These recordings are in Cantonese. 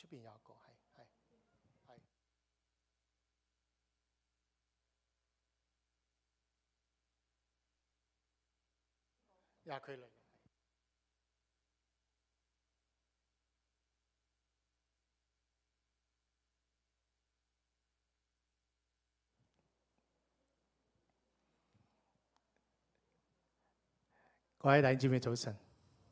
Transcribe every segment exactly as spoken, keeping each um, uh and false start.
出邊有一個，係係係。呀，佢嚟。各位弟兄姊妹早晨，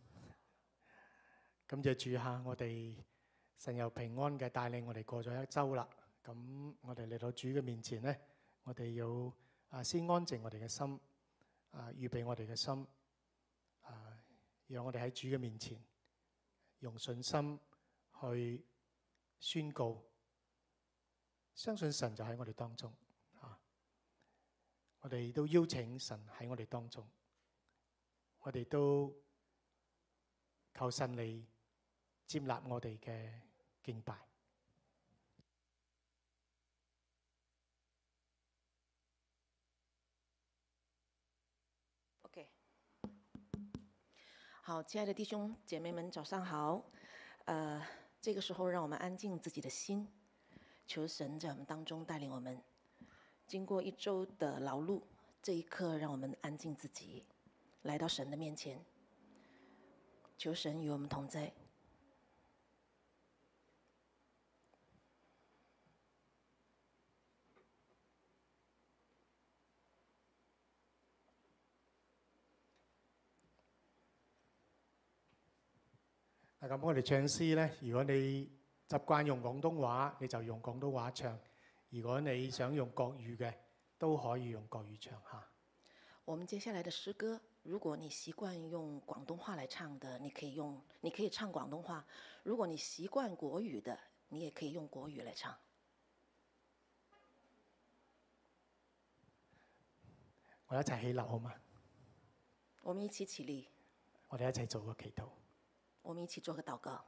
感謝主下，我哋神又平安嘅帶領我哋過咗一周啦。咁我哋嚟到主嘅面前呢，我哋要啊先安靜我哋嘅心，啊預備我哋嘅心，啊讓我哋喺主嘅面前用信心去宣告，相信神就喺我哋當中啊！我哋都邀請神喺我哋當中。我哋都求神嚟接納我哋嘅敬拜。 OK， 好，亲爱的弟兄姐妹们，早上好。呃，这个时候让我们安静自己的心，求神在我们当中带领我们。经过一周的劳碌，这一刻让我们安静自己。来到神的面前，求神与我们同在。 嗱，咁我哋唱詩咧，如果你習慣用廣東話，你就用廣東話唱；如果你想用國語嘅，都可以用國語唱嚇。 我們接下來的詩歌，如果你習慣用廣東話來唱的，你可以用，你可以唱廣東話；如果你習慣國語的，你也可以用國語來唱。 我哋一齊起立好嗎？ 我們一起起立。 我哋一齊做個祈禱。 我們一起做個禱告。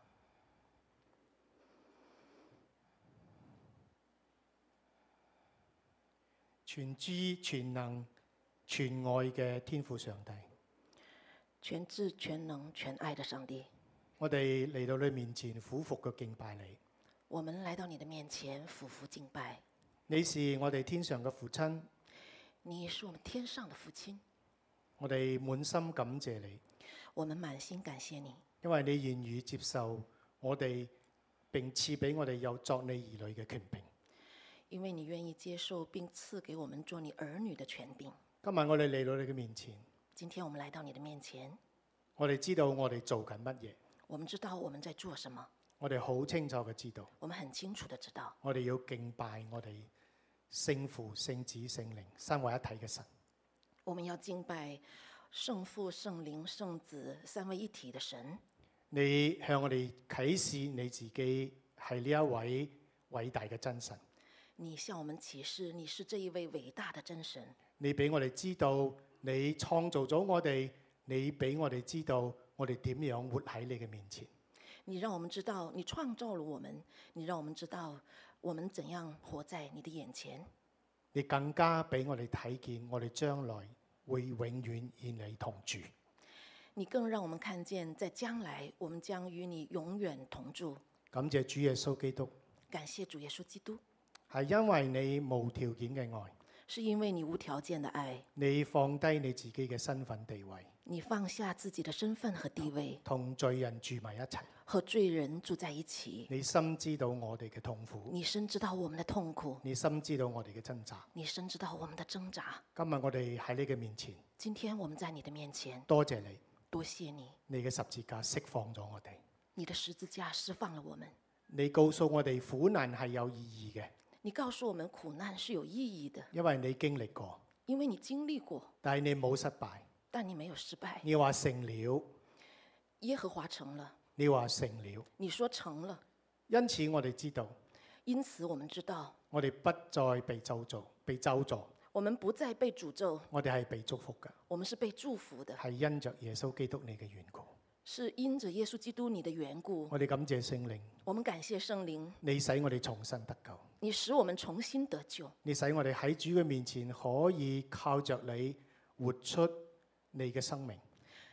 全知全能全愛嘅天父上帝， 全知全能全愛的上帝， 我哋嚟到你面前俯伏嘅敬拜你。 我們來到你的面前俯伏敬拜。 你是我哋天上嘅父親， 你是我們天上的父親， 我哋滿心感謝你。 我們滿心感謝你， 因為你願意接受我哋，並賜俾我哋有作你兒女嘅權柄。 因為你願意接受並賜給我們做你兒女的權柄。 今日我哋嚟到你嘅面前， 今天我們來到你的面前， 我哋知道我哋做緊乜嘢。 我們知道我們在做什麼。 我哋好清楚嘅知道， 我們很清楚的知道， 我哋要敬拜我哋聖父、聖子、聖靈三位一體嘅神。 我們要敬拜聖父、聖靈、聖子三位一體的神。 你向我哋啟示你自己係呢一位偉大嘅真神。 你向我們啟示你是這一位偉大的真神。 你俾我哋知道你創造咗我哋，你俾我哋知道我哋點樣活喺你嘅面前。 你讓我們知道你創造了我們，你讓我們知道我們怎樣活在你的眼前。 你更加俾我哋睇見我哋將來會永遠與你同住。 你更讓我們看見在將來我們將與你永遠同住。 感謝主耶穌基督。 感謝主耶穌基督。 係因為你無條件嘅愛， 是因為你無條件的愛， 你放低你自己嘅身份地位， 你放下自己的身份和地位， 同罪人住埋一齊， 和罪人住在一起。 你深知道我哋嘅痛苦， 你深知道我們的痛苦， 你深知道我哋嘅掙扎， 你深知道我們的掙扎。 今日我哋喺你嘅面前， 今天我們在你的面前， 多謝你， 多謝你， 你嘅十字架釋放咗我哋， 你的十字架釋放了我們， 你告訴我哋苦難係有意義嘅。 你告訴我們苦難是有意義的， 因為你經歷過， 因為你經歷過， 但係你冇失敗， 但你沒有失敗。 你話成了， 耶和華成了， 你話成了， 你說成了。 因此我哋知道， 因此我們知道， 我哋不再被咒詛，被咒詛， 我們不再被詛咒， 我哋係被祝福嘅， 我們是被祝福的， 係因着耶穌基督你嘅緣故。 是因着耶穌基督你的緣故。 我哋感謝聖靈， 我們感謝聖靈， 你使我哋重新得救， 你使我們重新得救， 你使我哋喺主嘅面前可以靠着你活出你嘅生命，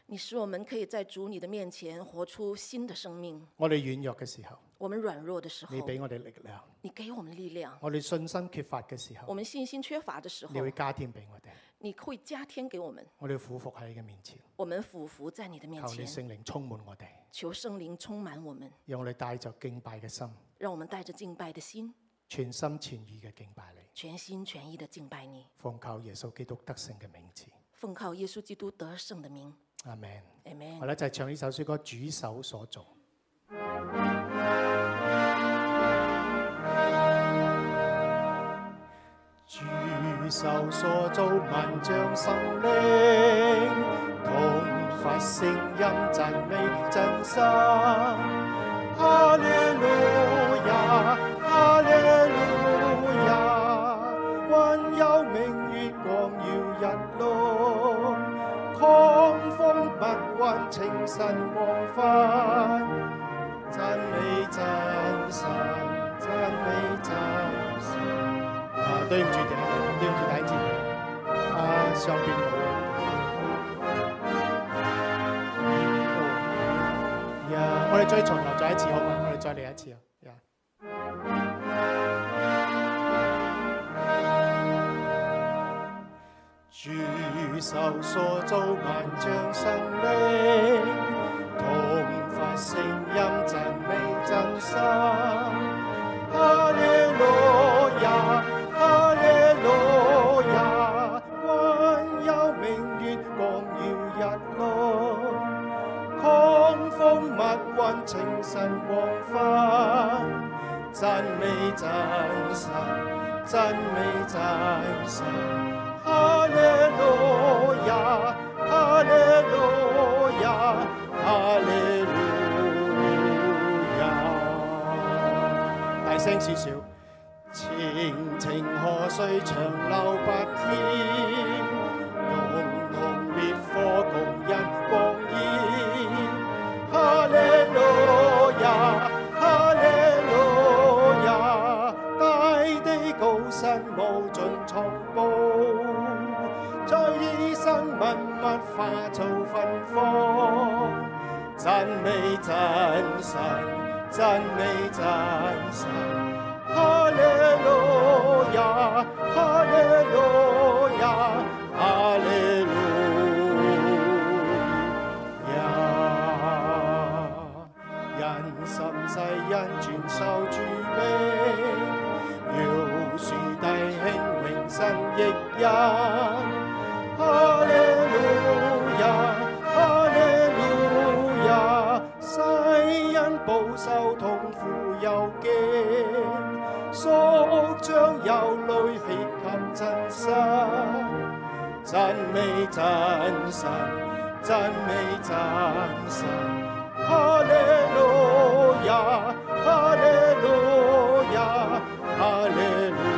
你使我們可以在主你的面前活出新的生命。 我哋軟弱嘅時候， 我們軟弱的時候， 你俾我哋力量； 你給我們力量。 我哋信心缺乏嘅時候， 我們信心缺乏的時候， 你會加添俾我哋。 你會加添給我們。 我哋俯伏喺你嘅面前， 我們俯伏在你的面求你前， 聖靈充滿我哋， 求聖靈充滿我們， 讓我哋帶着敬拜嘅心， 讓我們帶着敬拜的心， 全心全意嘅敬拜你。 全心全意的敬拜你。 奉靠耶穌基督得勝嘅名字， 奉靠耶穌基督得勝的名。 阿門。 Amen。 我哋一齊唱呢首詩歌，主手所做。主手所造，萬象生靈，同發聲音讚美真神。哈利路亞，哈利路亞，還有明月光耀日落，狂風密雲清晨黃昏，讚美真神，讚美真神。啊，對唔住弟兄，對唔住弟兄姊妹，啊上邊冇。哦，呀，我哋再重頭再一次好嘛？我哋再嚟一次啊！呀，主手所造，萬象生靈，同發聲音讚美真神。哈利路亞，哈利路亞，還有明月光耀日落，狂風密雲清晨黃昏，讚美真神，讚美真神。哈利路亞，哈利路亞，哈利路亞。大聲少少。情情河水長流不竭，用紅烈火共人光熱。哈利路亞，哈利路亞，大地高山無盡重報，在以生萬物化做芬芳，讚美真神，讚美真神。哈利路亞，哈利路亞，哈利路亞。人心世人全受主命，饒恕弟兄永生益人。哈利路亞，哈利路亞，世人報仇痛苦憂驚，所將有淚血淋真神，讚美真神，讚美真神。哈利路亞，哈利路亞，哈利路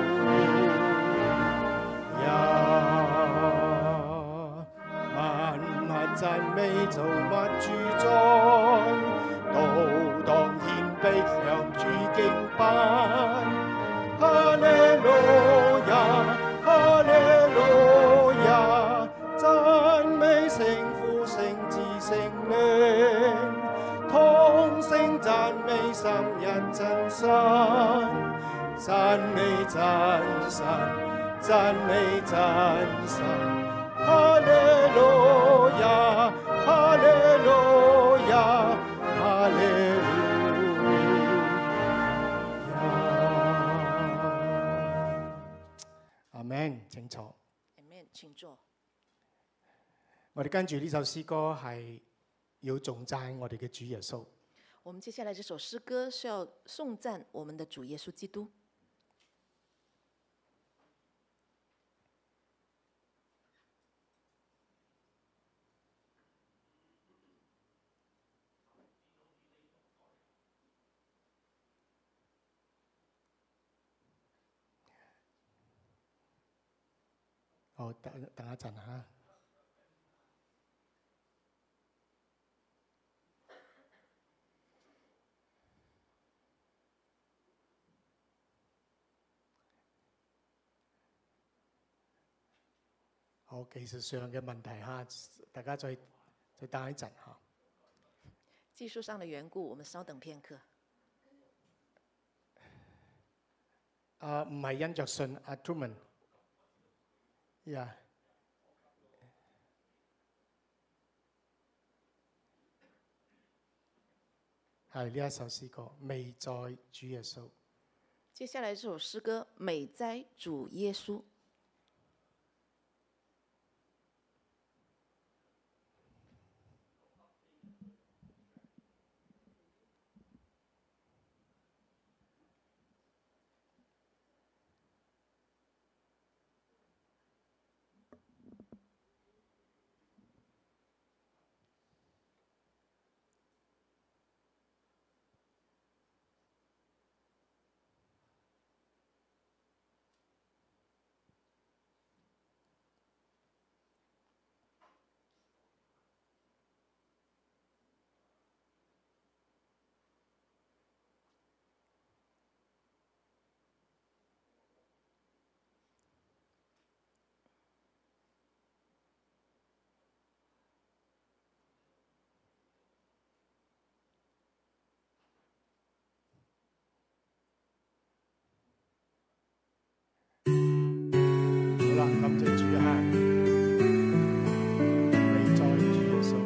亞。萬物讚美造物主宰，都當獻卑向主敬拜。哈利路亞，哈利路亞，讚美聖父、聖子、聖靈，同聲讚美三一真神，讚美真神，讚美真神。哈利路亞，哈利路亞，哈利路亞。阿門，請坐。 Amen，請坐。 我哋跟住呢首詩歌係要頌讚我哋嘅主耶穌。 我們接下來這首詩歌是要頌讚我們的主耶穌基督。 好，等等一陣嚇。好，技術上嘅問題嚇，大家再就等一陣嚇。 技術上的緣故，我們稍等片刻。 啊，唔係因着信，阿 Truman，呀，係呢一首詩歌《美在主耶穌》。 接下來這首詩歌《美哉主耶穌》。 好啦，感謝主哈，美在主耶穌，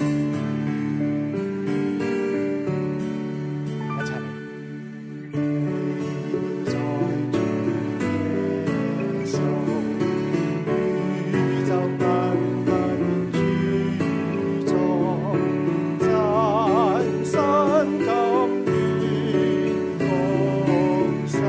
一齊嚟。美在主耶穌，宇宙萬物主宰，真心甘願降世。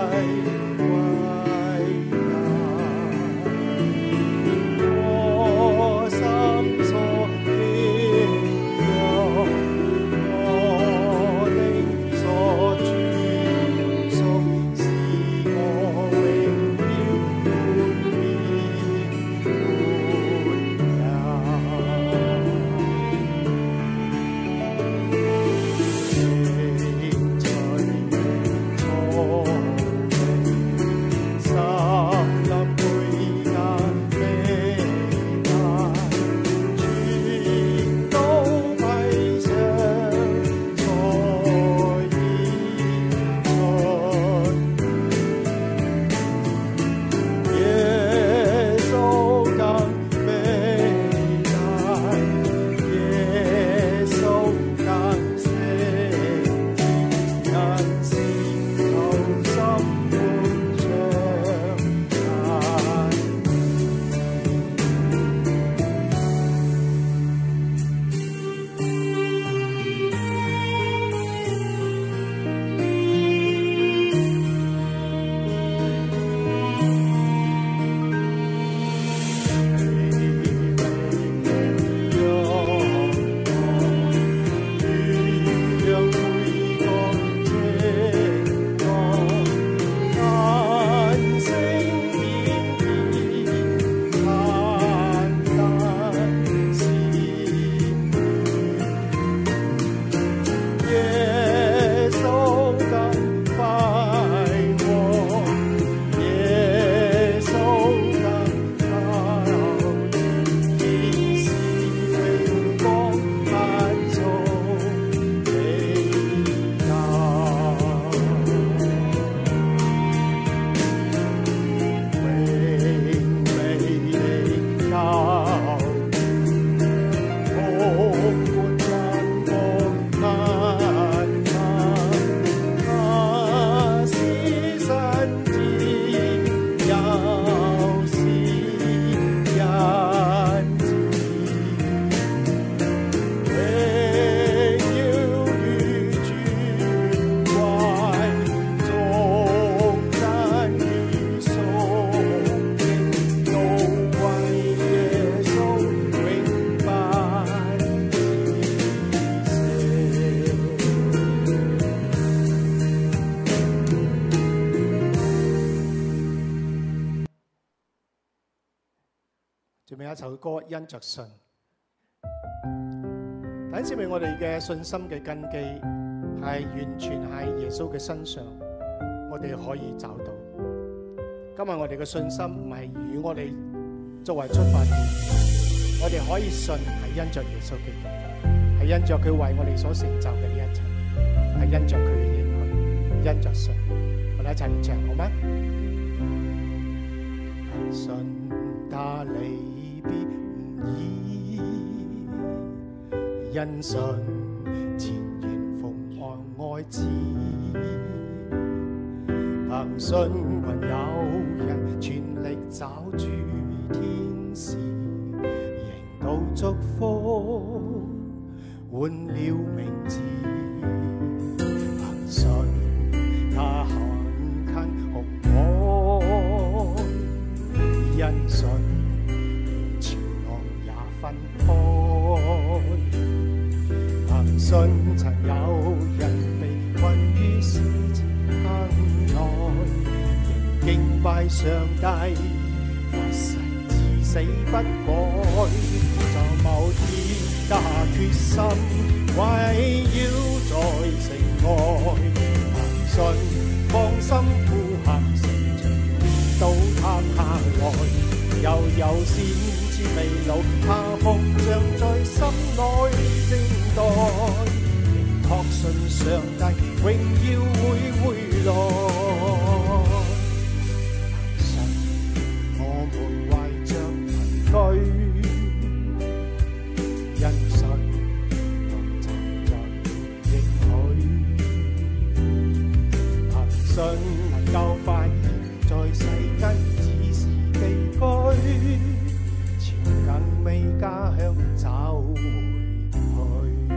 最尾一首歌因着信，弟兄姊妹，我哋嘅信心嘅根基係完全喺耶穌嘅身上，我哋可以找到。今日我哋嘅信心唔係以我哋作為出發點， 我哋可以信係因着耶穌基督，係因着佢為我哋所成就嘅呢一切，係因着佢嘅應許，因着信。我哋一齊嚟唱好嗎？信他離別唔易，因信前緣逢愛愛知，憑信還有人全力找住天使，迎到祝福換了名字，憑信他看近紅海，因信連潮浪也分開，憑信曾有人被困於獅子坑內，仍敬拜上帝，發誓至死不改，在某天他決心圍繞在城外，憑信放心呼喊成長，見到他下來，又有先知未老，他風像在心內靜待，仍確信上帝榮耀會回來。憑信我們懷着憑據，因信能站在應許，憑信能夠發現在世間只是寄居，朝更美家鄉走回去。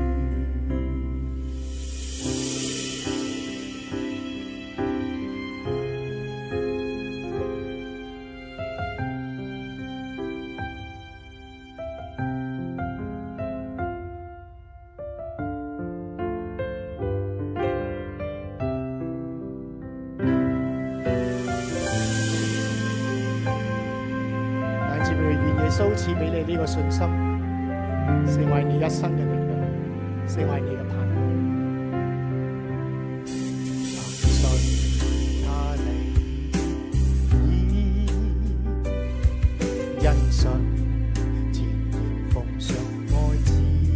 都賜俾你呢個信心，成為你一生嘅力量，成為你嘅盼望。憑信他離已，因信前緣逢上愛子，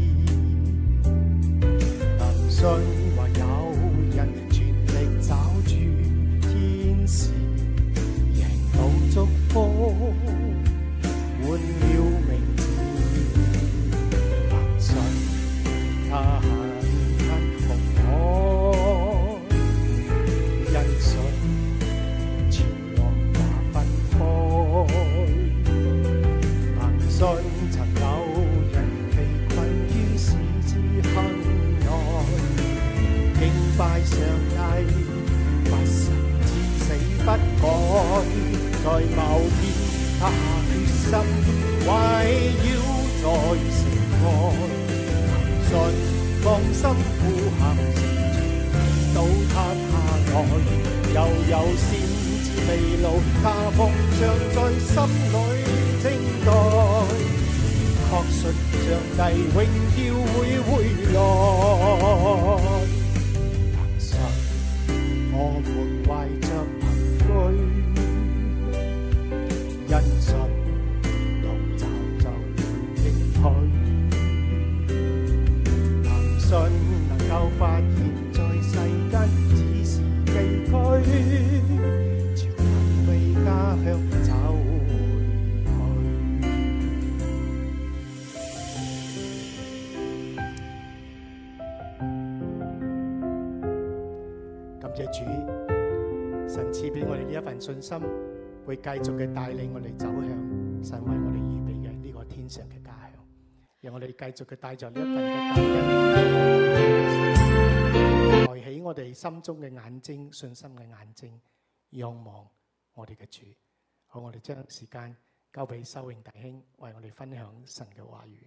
憑信還有人全力找住天使，贏到祝福換了名字，憑信他行近紅海，因信潮浪也分開，憑信曾有人被困於獅子坑內，敬拜上帝，發誓至死不改，在某天他決心圍繞在城外，憑信放心呼喊成長，見到他下來，又有先知未老，他夢想在心裏靜待，確信上帝榮耀會回來。憑信我們懷着憑據，因信同找就應許，憑信能夠發現在世間只是寄居，朝更美家鄉走回去。感謝主，神賜俾我哋呢一份信心，會繼續嘅帶領我哋走向神為我哋預備嘅呢個天上嘅家鄉，讓我哋繼續嘅帶着呢一份嘅感恩，抬起我哋心中嘅眼睛，信心嘅眼睛，仰望我哋嘅主。好，我哋將時間交俾修榮弟兄，為我哋分享神嘅話語。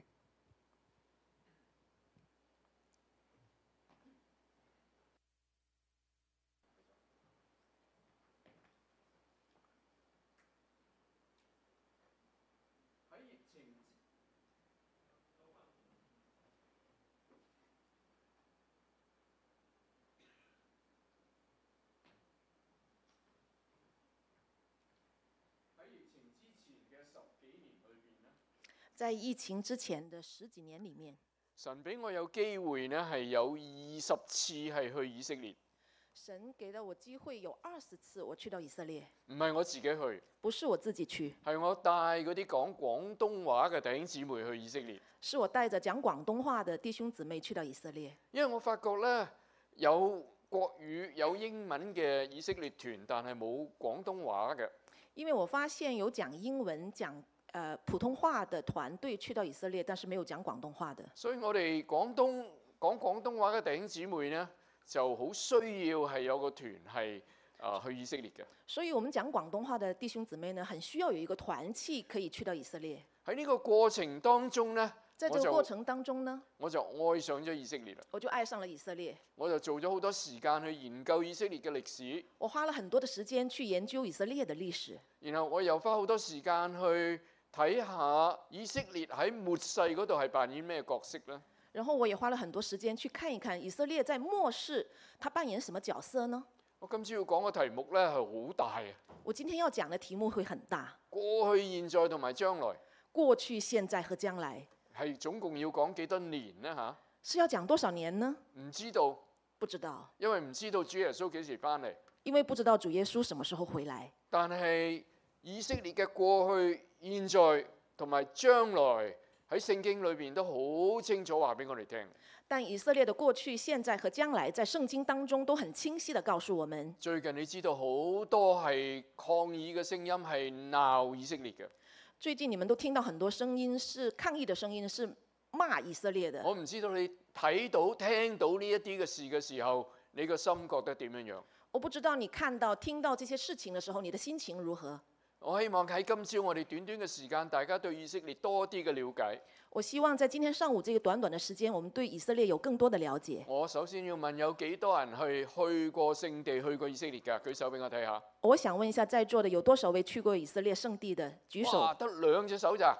在疫情之前的十幾年裡面， 神俾我有機會呢，係有二十次係去以色列， 神給了我機會有二十次我去到以色列， 唔係我自己去， 不是我自己去， 係我帶嗰啲講廣東話嘅弟兄姊妹去以色列。 是我帶着講廣東話的弟兄姊妹去到以色列。 因為我發覺呢，有國語有英文嘅以色列團，但係冇廣東話嘅。 因為我發現有講英文、講呃普通話的團隊去到以色列，但是沒有講廣東話的。 所以我哋廣東講廣東話嘅弟兄姊妹呢，就好需要係有個團係啊去以色列嘅。 所以我們講廣東話的弟兄姊妹呢，很需要有一個團契可以去到以色列。 喺呢個過程當中呢， 在這個過程當中呢， 我就愛上咗以色列啦。 我就愛上了以色列。 我就做咗好多時間去研究以色列嘅歷史。 我花了很多的時間去研究以色列的歷史。 然後我又花好多時間去睇下以色列喺末世嗰度係扮演咩角色呢？ 然後我也花了很多時間去看一看以色列在末世，他扮演什麼角色呢？ 我今朝要講嘅題目呢係好大嘅。 我今天要講的題目會很大。 過去、現在同埋將來。 過去、現在和將來。 係總共要講幾多年呢？嚇？ 是要講多少年呢？ 唔知道。 不知道。 因為唔知道主耶穌幾時翻嚟。 因為不知道主耶穌什麼時候回來。 但係以色列嘅過去、現在同埋將來喺聖經裏邊都好清楚話俾我哋聽。 但以色列的過去、現在和將來在聖經當中都很清晰地告訴我們。 最近你知道好多係抗議嘅聲音係鬧以色列嘅。 最近你們都聽到很多聲音是抗議的聲音，是罵以色列的。 我唔知道你睇到聽到呢一啲嘅事嘅時候，你個心覺得點樣樣？ 我不知道你看到聽到這些事情的時候，你的心情如何？ 我希望喺今朝我哋短短嘅時間，大家對以色列多啲嘅了解。 我希望在今天上午這個短短的時間，我們對以色列有更多的了解。 我首先要問有幾多人去去過聖地、去過以色列㗎？舉手俾我睇下。 我想問一下，在座的有多少位去過以色列聖地的？舉手。 哇，得兩隻手咋？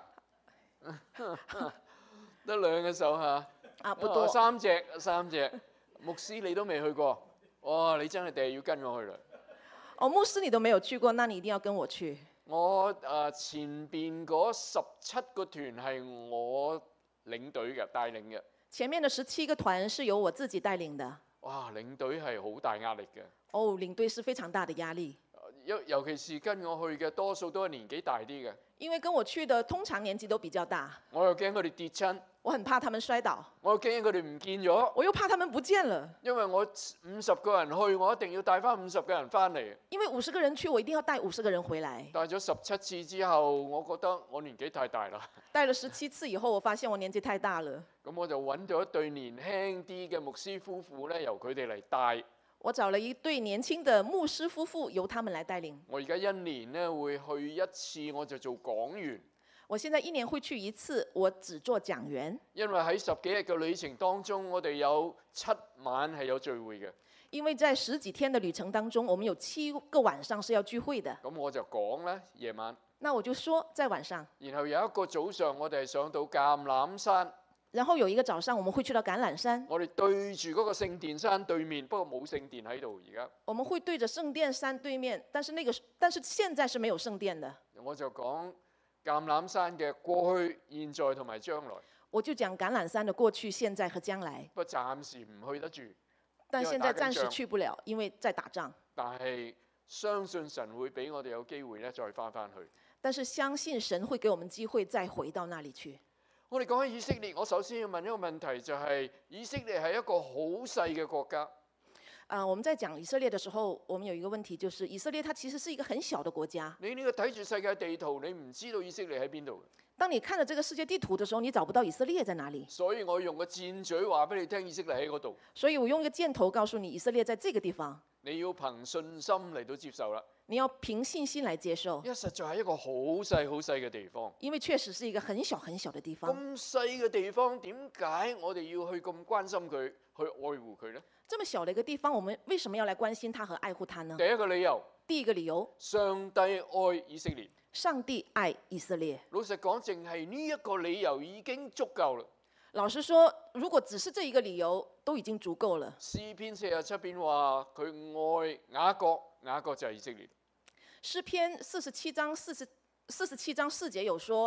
得兩隻手嚇。 啊，不多。 三隻，三隻。牧師你都未去過，哇！你真係第日要跟我去啦。 哦，牧師你都沒有去過，那你一定要跟我去。 我誒、呃、前邊嗰十七個團係我領隊嘅，帶領嘅。 前面的十七個團是由我自己帶領的。 哇，領隊係好大壓力嘅。 哦，領隊是非常大的壓力。 尤尤其是跟我去嘅，多數都係年紀大啲嘅。 因為跟我去的通常年紀都比較大。 我又驚佢哋跌親。 我很怕他們摔倒。 我又驚佢哋唔見咗。 我又怕他們不見了。 因為我五十個人去，我一定要帶翻五十個人翻嚟。 因為五十個人去，我一定要帶五十個人回來。 帶咗十七次之後，我覺得我年紀太大啦。 帶了十七次以後，我發現我年紀太大了。 咁我就揾咗一對年輕啲嘅牧師夫婦咧，由佢哋嚟帶。 我找了一對年輕的牧師夫婦，由他們來帶領。 我而家一年咧會去一次，我就做講員。 我現在一年會去一次，我只做講員。 因為喺十幾日嘅旅程當中，我哋有七晚係有聚會嘅。 因為在十幾天的旅程當中，我們有七個晚上是要聚會的。 咁我就講啦，夜晚。 那我就說在晚上。 然後有一個早上，我哋係上到橄欖山。 然後有一個早上，我們會去到橄欖山。 我哋對住嗰個聖殿山對面，不過冇聖殿喺度而家。 我們會對着聖殿山對面，但是那個但是現在是沒有聖殿的。 我就講橄欖山嘅過去、現在同埋將來。 我就講橄欖山的過去、現在和將來。 不過暫時唔去得住。 但現在暫時去不了，因為在打仗。 但係相信神會俾我哋有機會咧，再翻翻去。 但是相信神會給我們機會再回到那裡去。 我哋講起以色列，我首先要問一個問題，就係以色列係一個好細嘅國家。 啊、呃，我們在講以色列的時候，我們有一個問題，就是以色列它其實是一個很小的國家。 你呢個睇住世界地圖，你唔知道以色列喺邊度。 當你看着這個世界地圖的時候，你找不到以色列在哪裡。 所以我用個箭嘴話俾你聽，以色列喺嗰度。 所以我用一個箭頭告訴你，以色列在這個地方。 你要憑信心嚟到接受啦。 你要憑信心來接受。 因為實在係一個好細好細嘅地方。 因為確實是一個很小很小的地方。 咁細嘅地方，點解我哋要去咁關心佢，去愛護佢呢？ 這麼小的一個地方，我們為什麼要來關心它和愛護它呢？ 第一個理由。 第一個理由。 上帝愛以色列。 上帝愛以色列。 老實講，淨係呢一個理由已經足夠啦。 老實說，如果只是這一個理由，都已經足夠了。 詩篇四十七篇話佢愛雅各，雅各就係以色列。 詩篇四十七章四十四十七章四節有說，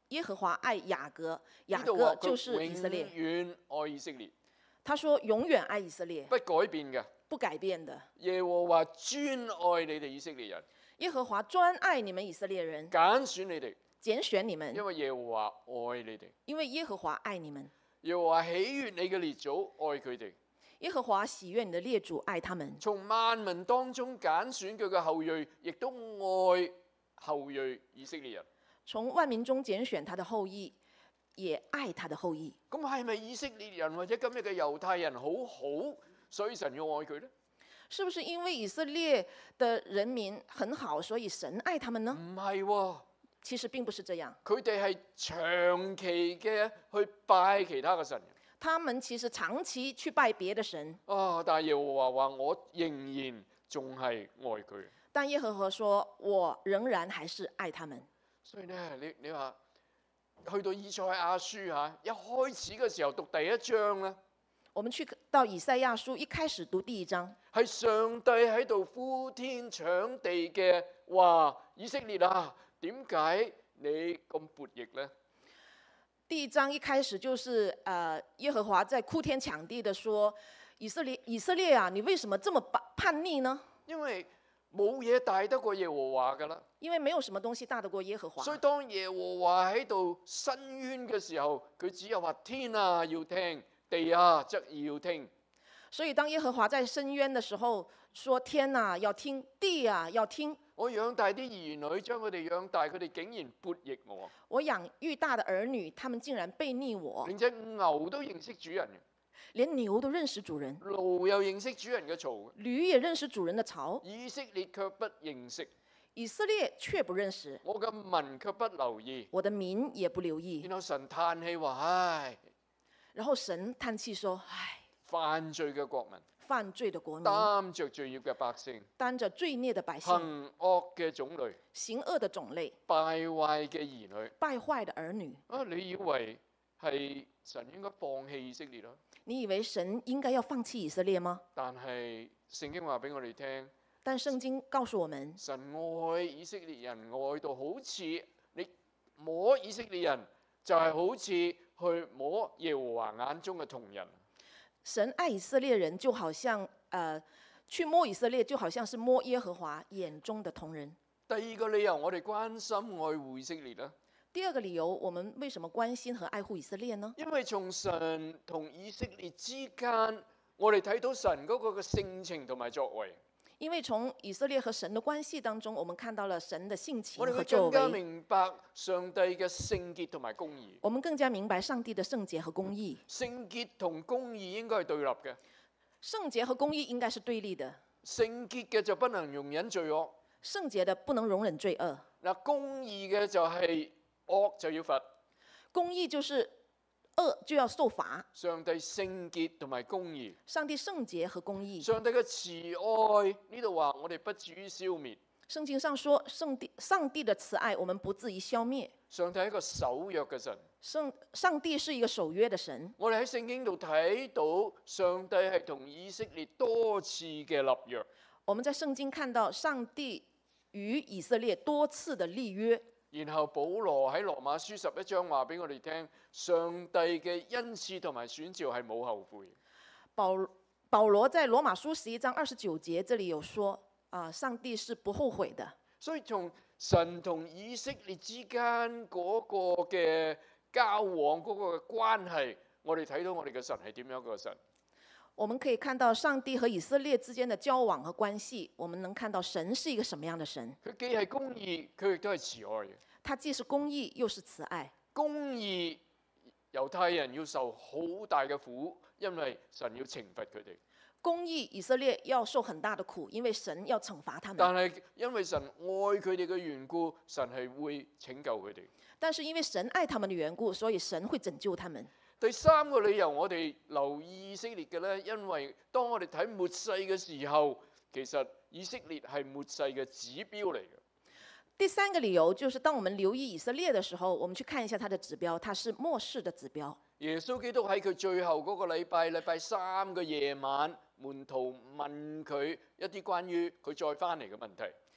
耶和華愛雅各，雅呢度話各就是佢以色列。 永遠愛以色列， 他說永遠愛以色列， 不改變嘅。 不改變的。 耶和華專愛你哋以色列人， 耶和華專愛你們以色列人， 揀選你哋， 揀選你們， 因為耶和華愛你哋。 因為耶和華愛你們。 耶和華喜悅你嘅列祖，愛佢哋。 耶和華喜悅你的列祖，愛他們。 從萬民當中揀選佢嘅後裔，亦都愛後裔以色列人。 從萬民中揀選他的後裔，也愛他的後裔。 咁係咪以色列人或者今日嘅猶太人好好，所以神要愛佢呢？ 是不是因為以色列的人民很好，所以神愛他們呢？ 唔係喎， 其實並不是這樣。 佢哋係長期嘅去拜其他嘅神。 他們其實長期去拜別的神。 啊！但係耶和華話：我仍然仲係愛佢。 但耶和華說：我仍然還是愛他們。 所以咧，你你話去到以賽亞書嚇，一開始嘅時候讀第一章咧， 我們去到以賽亞書一開始讀第一章， 係上帝喺度呼天搶地嘅話：以色列啊，點解你咁悖逆咧？ 第一章一開始就是，呃，耶和華在哭天搶地的說：以色列，以色列啊，你為什麼這麼叛叛逆呢？ 因為冇嘢大得過耶和華㗎啦。 因為沒有什麼東西大得過耶和華。 所以當耶和華喺度申冤嘅時候，佢只有話天啊要聽，地啊則要聽。 所以當耶和華在申冤的時候，說天啊要聽，地啊要聽。 我養大啲兒女，將佢哋養大，佢哋竟然悖逆我。 我養育大的兒女，他們竟然背逆我。 連隻牛都認識主人嘅， 連牛都認識主人， 驢又認識主人嘅槽， 驢也認識主人的槽。 以色列卻不認識， 以色列卻不認識， 我嘅民卻不留意。 我的民也不留意。 然後神嘆氣話：唉， 然後神嘆氣說：唉， 犯罪嘅國民， 犯罪的國民， 擔着罪孽嘅百姓， 擔着罪孽的百姓， 行惡嘅種類， 行惡的種類， 敗壞嘅兒女。 敗壞的兒女。 啊，你以為係神應該放棄以色列咯？ 你以為神應該要放棄以色列嗎？ 但係聖經話俾我哋聽， 但聖經告訴我們， 神愛以色列人愛到好似你摸以色列人，就係好似去摸耶和華眼中嘅瞳人。 神愛以色列人，就好像呃去摸以色列，就好像是摸耶和華眼中的瞳人。 第二個理由，我哋關心愛護以色列啦。 第二個理由，我們為什麼關心和愛護以色列呢？ 因為從神同以色列之間，我哋睇到神嗰個嘅性情同埋作為。 因為從以色列和神的關係當中，我們看到了神的性情我哋會和作更加為。 明白上帝嘅聖潔同埋公義。 我們更加明白上帝的聖潔和公義。 聖潔同公義應該係對立嘅。 聖潔和公義應該是對立的。 聖潔嘅就不能容忍罪惡。 聖潔的不能容忍罪惡。 嗱，公義嘅就係惡就要罰。 公義就是惡就要受罰。 上帝聖潔同埋公義。 上帝聖潔和公義。 上帝嘅慈愛呢度話我哋不至於消滅。 聖經上說，上帝上帝的慈愛，我們不至於消滅。 上帝係一個守約嘅神。 聖上帝是一個守約的神。 我哋喺聖經度睇到上帝係同以色列多次嘅立約。 我們在聖經看到上帝與以色列多次的立約。 然後保羅喺羅馬書十一章話俾我哋聽，上帝嘅恩賜同埋選召係冇後悔。 保保羅在羅馬書十一章二十九節這裡有說，啊，上帝是不後悔的。 所以從神同以色列之間嗰個嘅交往嗰個嘅關係，我哋睇到我哋嘅神係點樣個神。 我們可以看到上帝和以色列之間的交往和關係，我們能看到神是一個什麼樣的神。 佢既係公義，佢亦都係慈愛嘅。 他既是公義，又是慈愛。 公義，猶太人要受好大嘅苦，因為神要懲罰佢哋。 公義，以色列要受很大的苦，因為神要懲罰他們。 但係因為神愛佢哋嘅緣故，神係會拯救佢哋。 但是因為神愛他們的緣故，所以神會拯救他們。 第三個理由，我哋留意以色列嘅咧，因為當我哋睇末世嘅時候，其實以色列係末世嘅指標嚟嘅。 第三個理由就是，當我們留意以色列的時候，我們去看一下它的指標，它是末世的指標。 耶穌基督喺佢最後嗰個禮拜，禮拜三嘅夜晚，門徒問佢一啲關於佢再翻嚟嘅問題。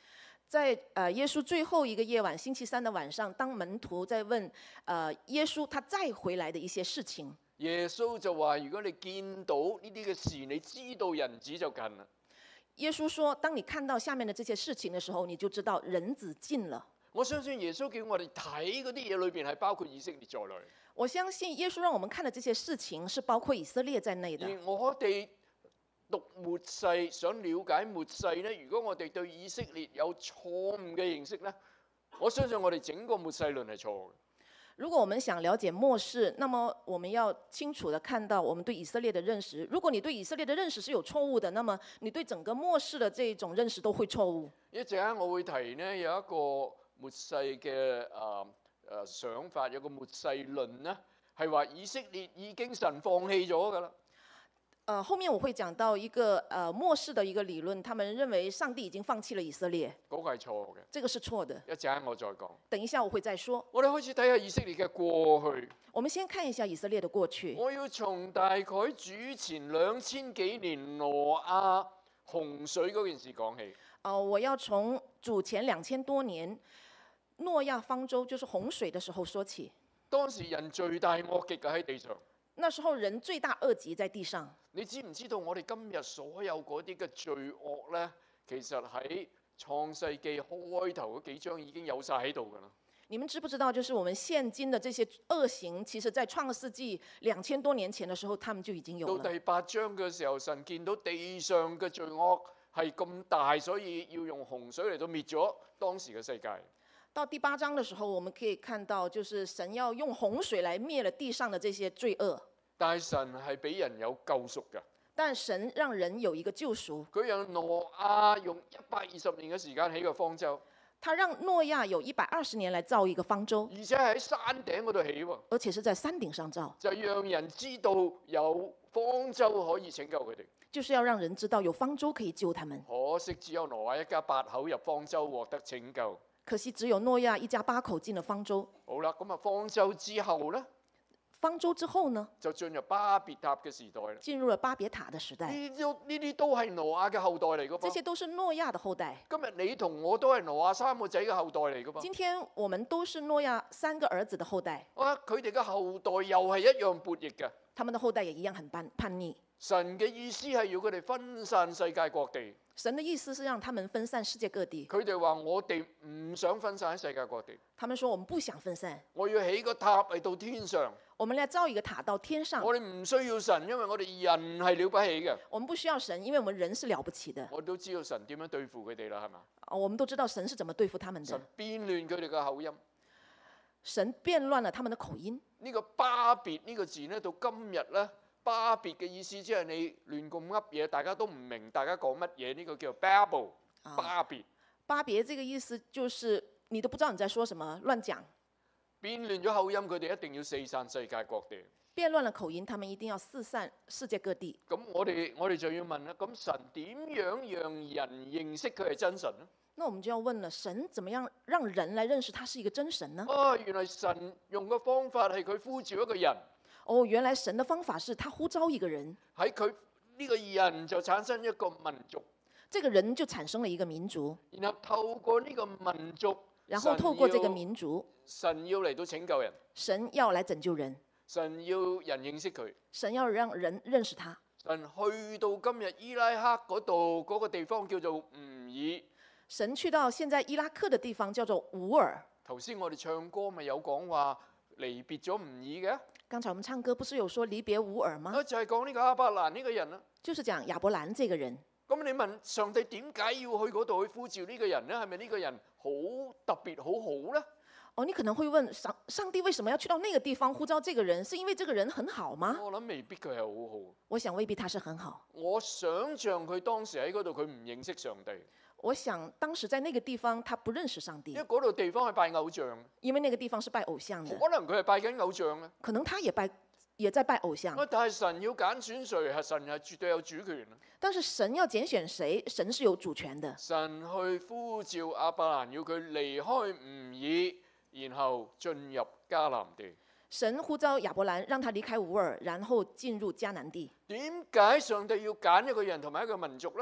在呃耶穌最後一個夜晚，星期三的晚上，當門徒在問呃耶穌他再回來的一些事情， 耶穌就話：如果你見到呢啲嘅事，你知道人子就近啦。 耶穌說：當你看到下面的這些事情的時候，你就知道人子近了。 我相信耶穌叫我哋睇嗰啲嘢裏邊係包括以色列在內。 我相信耶穌讓我們看的這些事情是包括以色列在內的。 而我哋讀末世，想了解末世呢，如果我哋對以色列有錯誤嘅認識呢，我相信我哋整個末世論係錯嘅。 如果我們想了解末世，那麼我們要清楚地看到我們對以色列的認識。如果你對以色列的認識是有錯誤的，那麼你對整個末世的這種認識都會錯誤。 一陣間我會提呢，有一個末世嘅誒誒想法，有個末世論呢，係話以色列已經神放棄咗㗎啦。 呃，後面我會講到一個呃末世的一個理論，他們認為上帝已經放棄了以色列， 嗰個係錯嘅。 這個是錯的。 一陣間我再講。 等一下我會再說。 我哋開始睇下以色列嘅過去。 我們先看一下以色列的過去。 我要從大概主前兩千幾年挪亞洪水嗰件事講起。 呃，我要從主前兩千多年諾亞方舟，就是洪水的時候說起。 當時人罪大惡極嘅喺地上。 那時候人罪大惡極在地上。 你知唔知道我哋今日所有嗰啲嘅罪惡呢？其實喺創世記開頭嗰幾章已經有晒喺度㗎啦。 你們知不知道，就是我們現今的這些惡行，其實在創世紀兩千多年前的時候，他們就已經有了。 到第八章嘅時候，神見到地上嘅罪惡係咁大，所以要用洪水嚟到滅咗當時嘅世界。 到第八章的時候，我們可以看到，就是神要用洪水來滅了地上的這些罪惡。 但係神係俾人有救贖㗎。 但神讓人有一個救贖。 佢讓挪亞用一百二十年嘅時間起個方舟。 他讓諾亞有一百二十年來造一個方舟。 而且係喺山頂嗰度起喎。 而且是在山頂上造。 就讓人知道有方舟可以拯救佢哋。 就是要讓人知道有方舟可以救他們。 可惜只有挪亞一家八口入方舟獲得拯救。 可惜只有諾亞一家八口進了方舟。 好啦，咁啊方舟之後呢？ 方舟之後呢？ 就進入巴別塔嘅時代啦。 進入了巴別塔的時代。 呢啲呢啲都係挪亞嘅後代嚟噶噃。 這些都是諾亞的後代。 今日你同我都係挪亞三個仔嘅後代嚟噶噃。 今天我們都是諾亞三個兒子的後代。 啊，佢哋嘅後代又係一樣叛逆嘅。 他們的後代也一樣很叛叛逆。 神嘅意思係要佢哋分散世界各地。 神的意思是讓他們分散世界各地。 佢哋話我哋唔想分散喺世界各地。 他們說我們不想分散。 我要起個塔嚟到天上。 我們來造一個塔到天上。 我哋唔需要神，因為我哋人係了不起嘅。 我們不需要神，因為我們人是了不起的。 我都知道神點樣對付佢哋啦，係嘛？ 我們都知道神是怎麼對付他們的。 神變亂佢哋嘅口音。 神變亂了他們的口音。 呢個巴別呢個字呢，到今日呢，巴別嘅意思即係你亂咁噏嘢，大家都唔明大家講乜嘢，呢個叫 Babel， 巴別。 巴別這個意思就是你都不知道你在說什麼，亂講。 變亂咗口音，佢哋一定要四散世界各地。 變亂了口音，他們一定要四散世界各地。 咁我哋我哋就要問啦，咁神點樣讓人認識佢係真神呢？ 那我們就要問了，神怎麼樣讓人來認識他是一個真神呢？ 啊，原來神用嘅方法係佢呼召一個人。 哦，原來神的方法是他呼召一個人。 喺佢呢個人就產生一個民族。 這個人就產生了一個民族。 然後透過呢個民族。 然後透過這個民族， 神要嚟到拯救人， 神要來拯救人， 神要人認識佢， 神要讓人認識他。 神去到今日伊拉克嗰度嗰個地方叫做吾爾， 神去到現在伊拉克的地方叫做吾爾。 頭先我哋唱歌咪有講話離別咗吾爾嘅。 剛才我們唱歌不是有說離別吾爾嗎？ 啊，就係講呢個亞伯蘭呢個人啦。 就是講亞伯蘭這個人。 咁你問上帝點解要去嗰度去呼召呢個人呢？係咪呢個人好特別好好呢？ 哦，你可能會問上上帝為什麼要去到那個地方呼召這個人？是因為這個人很好嗎？ 我諗未必佢係好好。 我想未必他是很好。 我想象佢當時喺嗰度，佢唔認識上帝。 我想當時在那個地方，他不認識上帝。 因為嗰度地方係拜偶像。 因為那個地方是拜偶像的。 可能佢係拜緊偶像啊。 可能他也拜。也在拜偶像。 但係神要揀選誰，係神係絕對有主權。 但是神要揀選誰，神是有主權的。 神去呼召亞伯蘭，要佢離開吾爾，然後進入迦南地。 神呼召亞伯蘭，讓他離開吾爾，然後進入迦南地。 點解上帝要揀一個人同埋一個民族呢？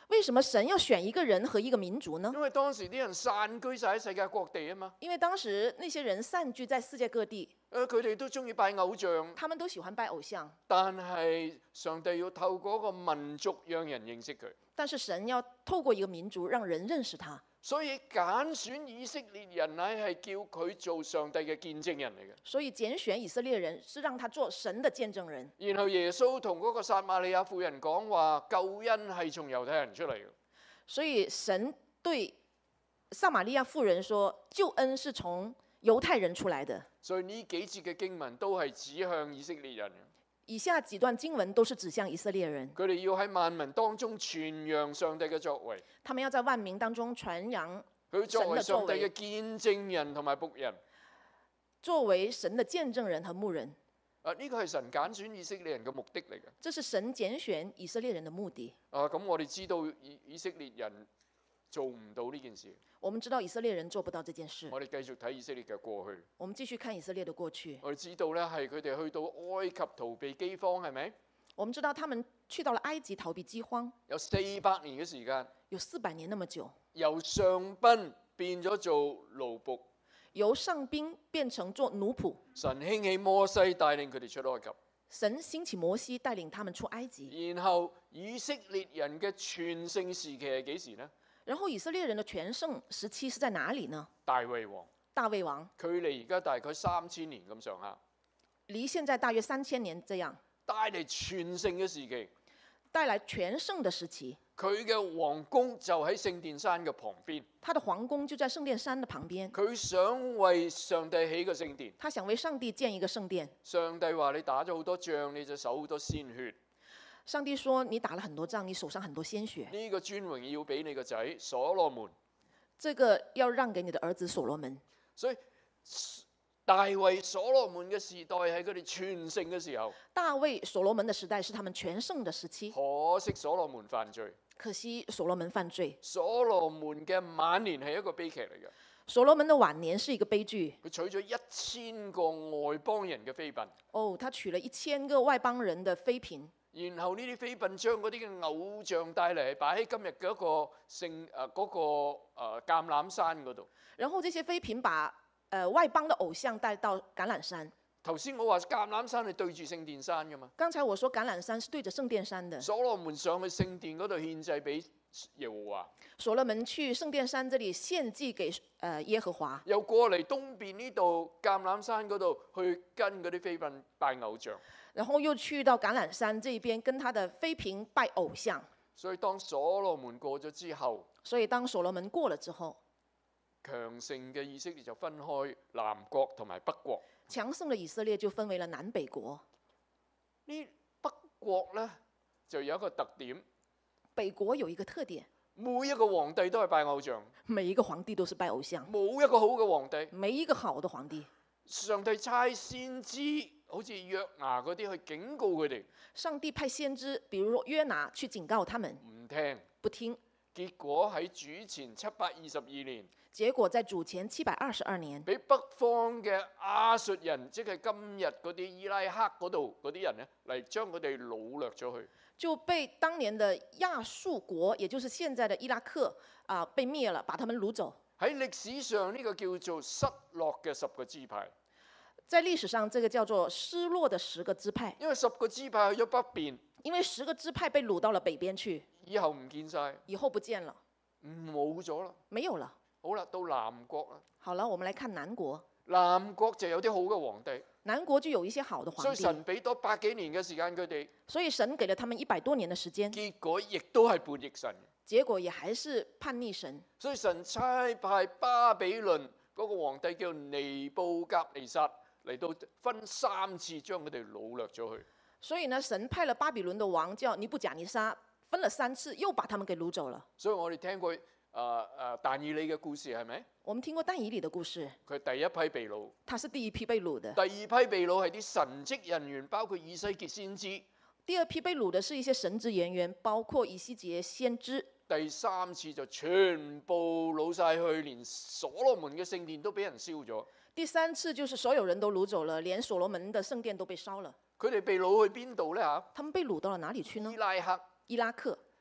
為什麼神要選一個人和一個民族呢？ 因為當時啲人散居晒喺世界各地啊嘛。 因為當時那些人散居在世界各地， 誒，佢哋都中意拜偶像， 他們都喜歡拜偶像。 但係上帝要透過一個民族讓人認識佢。 但是神要透過一個民族讓人認識他。 所以揀選以色列人乃係叫佢做上帝嘅見證人嚟嘅。 所以揀選以色列人是讓他做神的見證人。 然後耶穌同嗰個撒瑪利亞婦人講話，救恩係從猶太人出嚟嘅。 所以神對撒瑪利亞婦人說，救恩是從猶太人出來的。 所以呢幾節嘅經文都係指向以色列人。 以下幾段經文都是指向以色列人， 佢哋要喺萬民當中傳揚上帝嘅作為。 他們要在萬民當中傳揚佢作為上帝神的作為， 嘅見證人同埋僕人。 作為神的見證人和牧人。 啊，呢個係神揀選以色列人嘅目的嚟嘅。 這是神揀選以色列人的目的。 啊，咁我哋知道以以色列人做唔到呢件事。 我們知道以色列人做不到這件事。 我哋繼續睇以色列嘅過去。 我們繼續看以色列的過去。 我哋知道咧，係佢哋去到埃及逃避饑荒，係咪？ 我們知道他們去到了埃及逃避饑荒， 有四百年嘅時間， 有四百年那麼久， 由上賓變咗做奴僕。 由上賓變成做奴僕。 神興起摩西帶領佢哋出埃及。 神興起摩西帶領他們出埃及。 然後以色列人嘅全盛時期係幾時呢？ 然後以色列人的全盛時期是在哪裡呢？ 大衛王。 大衛王。 距離而家大概三千年咁上下。 離現在大約三千年這樣。 帶嚟全盛嘅時期。 帶來全盛的時期。 佢嘅皇宮就喺聖殿山嘅旁邊。 他的皇宮就在聖殿山的旁邊。 佢想為上帝起個聖殿。 他想為上帝建一個聖殿。 上帝話：你打咗好多仗，你隻手好多鮮血。 上帝說：你打了很多仗，你手上很多鮮血。 呢個尊榮要俾你個仔所羅門。 這個要讓給你的兒子所羅門。 所以大衛所羅門嘅時代係佢哋全盛嘅時候。 大衛所羅門的時代是他們全盛的時期。 可惜所羅門犯罪。 可惜所羅門犯罪。 所羅門嘅晚年係一個悲劇嚟嘅。 所羅門的晚年是一個悲劇。 佢娶咗一千個外邦人嘅妃嬪。 哦，他娶了一千個外邦人的妃嬪。 然後呢啲妃嬪將嗰啲嘅偶像帶嚟，擺喺今日嘅一個聖誒嗰個誒橄欖山嗰度。 然後這些妃嬪把誒、呃、外邦的偶像帶到橄欖山。 頭先我話橄欖山係對住聖殿山噶嘛。 剛才我說橄欖山是對着聖殿山的。 所羅門上去聖殿嗰度獻祭俾耶和華。 所羅門去聖殿山這裡獻祭給誒、呃、耶和華。 又過嚟東邊呢度橄欖山嗰度去跟嗰啲妃嬪拜偶像。 然後又去到橄欖山這邊跟他的妃嬪拜偶像。 所以當所羅門過咗之後， 所以當所羅門過了之後， 強盛嘅以色列就分開南國同埋北國。 強盛的以色列就分為了南北國。 呢北國咧就有一個特點， 北國有一個特點， 每一個皇帝都係拜偶像， 每一個皇帝都是拜偶像， 冇一個好嘅皇帝， 沒一個好的皇帝。 上帝差先知好似約拿嗰啲去警告佢哋， 上帝派先知，比如說約拿去警告他們， 唔聽， 不聽。 結果喺主前七百二十二年， 結果在主前七百二十二年， 俾北方嘅亞述人，即係今日嗰啲伊拉克嗰度嗰啲人咧，嚟將佢哋擄掠咗去， 就被當年的亞述國，也就是現在的伊拉克啊、呃，被滅了，把他們擄走。 喺歷史上呢個叫做失落嘅十個支派。 在歷史上，這個叫做失落的十個支派。 因為十個支派去咗北邊， 因為十個支派被擄到了北邊去， 以後唔見晒， 以後不見了， 冇咗啦， 沒有了。 好啦，到南國啦。 好了，我們來看南國。 南國就有啲好嘅皇帝， 南國就有一些好的皇帝。 所以神俾多百幾年嘅時間佢哋。 所以神給了他們一百多年的時間。 結果亦都係叛逆神。 結果也還是叛逆神。 所以神差派巴比倫嗰個皇帝叫尼布甲尼撒嚟到分三次將佢哋擄掠咗去。 所以呢，神派了巴比倫的王叫尼布甲尼撒，分了三次，又把他們給擄走了。 所以我哋聽過誒誒、呃呃、但以理嘅故事係咪？ 我們聽過但以理的故事。 佢第一批被擄。 他是第一批被擄的。 第二批被擄係啲神職人員，包括以西結先知。 第二批被擄的是一些神職人員，包括以西結先知。 第三次就全部擄晒去，連所羅門嘅聖殿都俾人燒咗。 第三次就是所有人都擄走了，連所羅門的聖殿都被燒了。 佢哋被擄去邊度呢？嚇？ 他們被擄到了哪裡去呢？ 伊拉克。 伊拉克。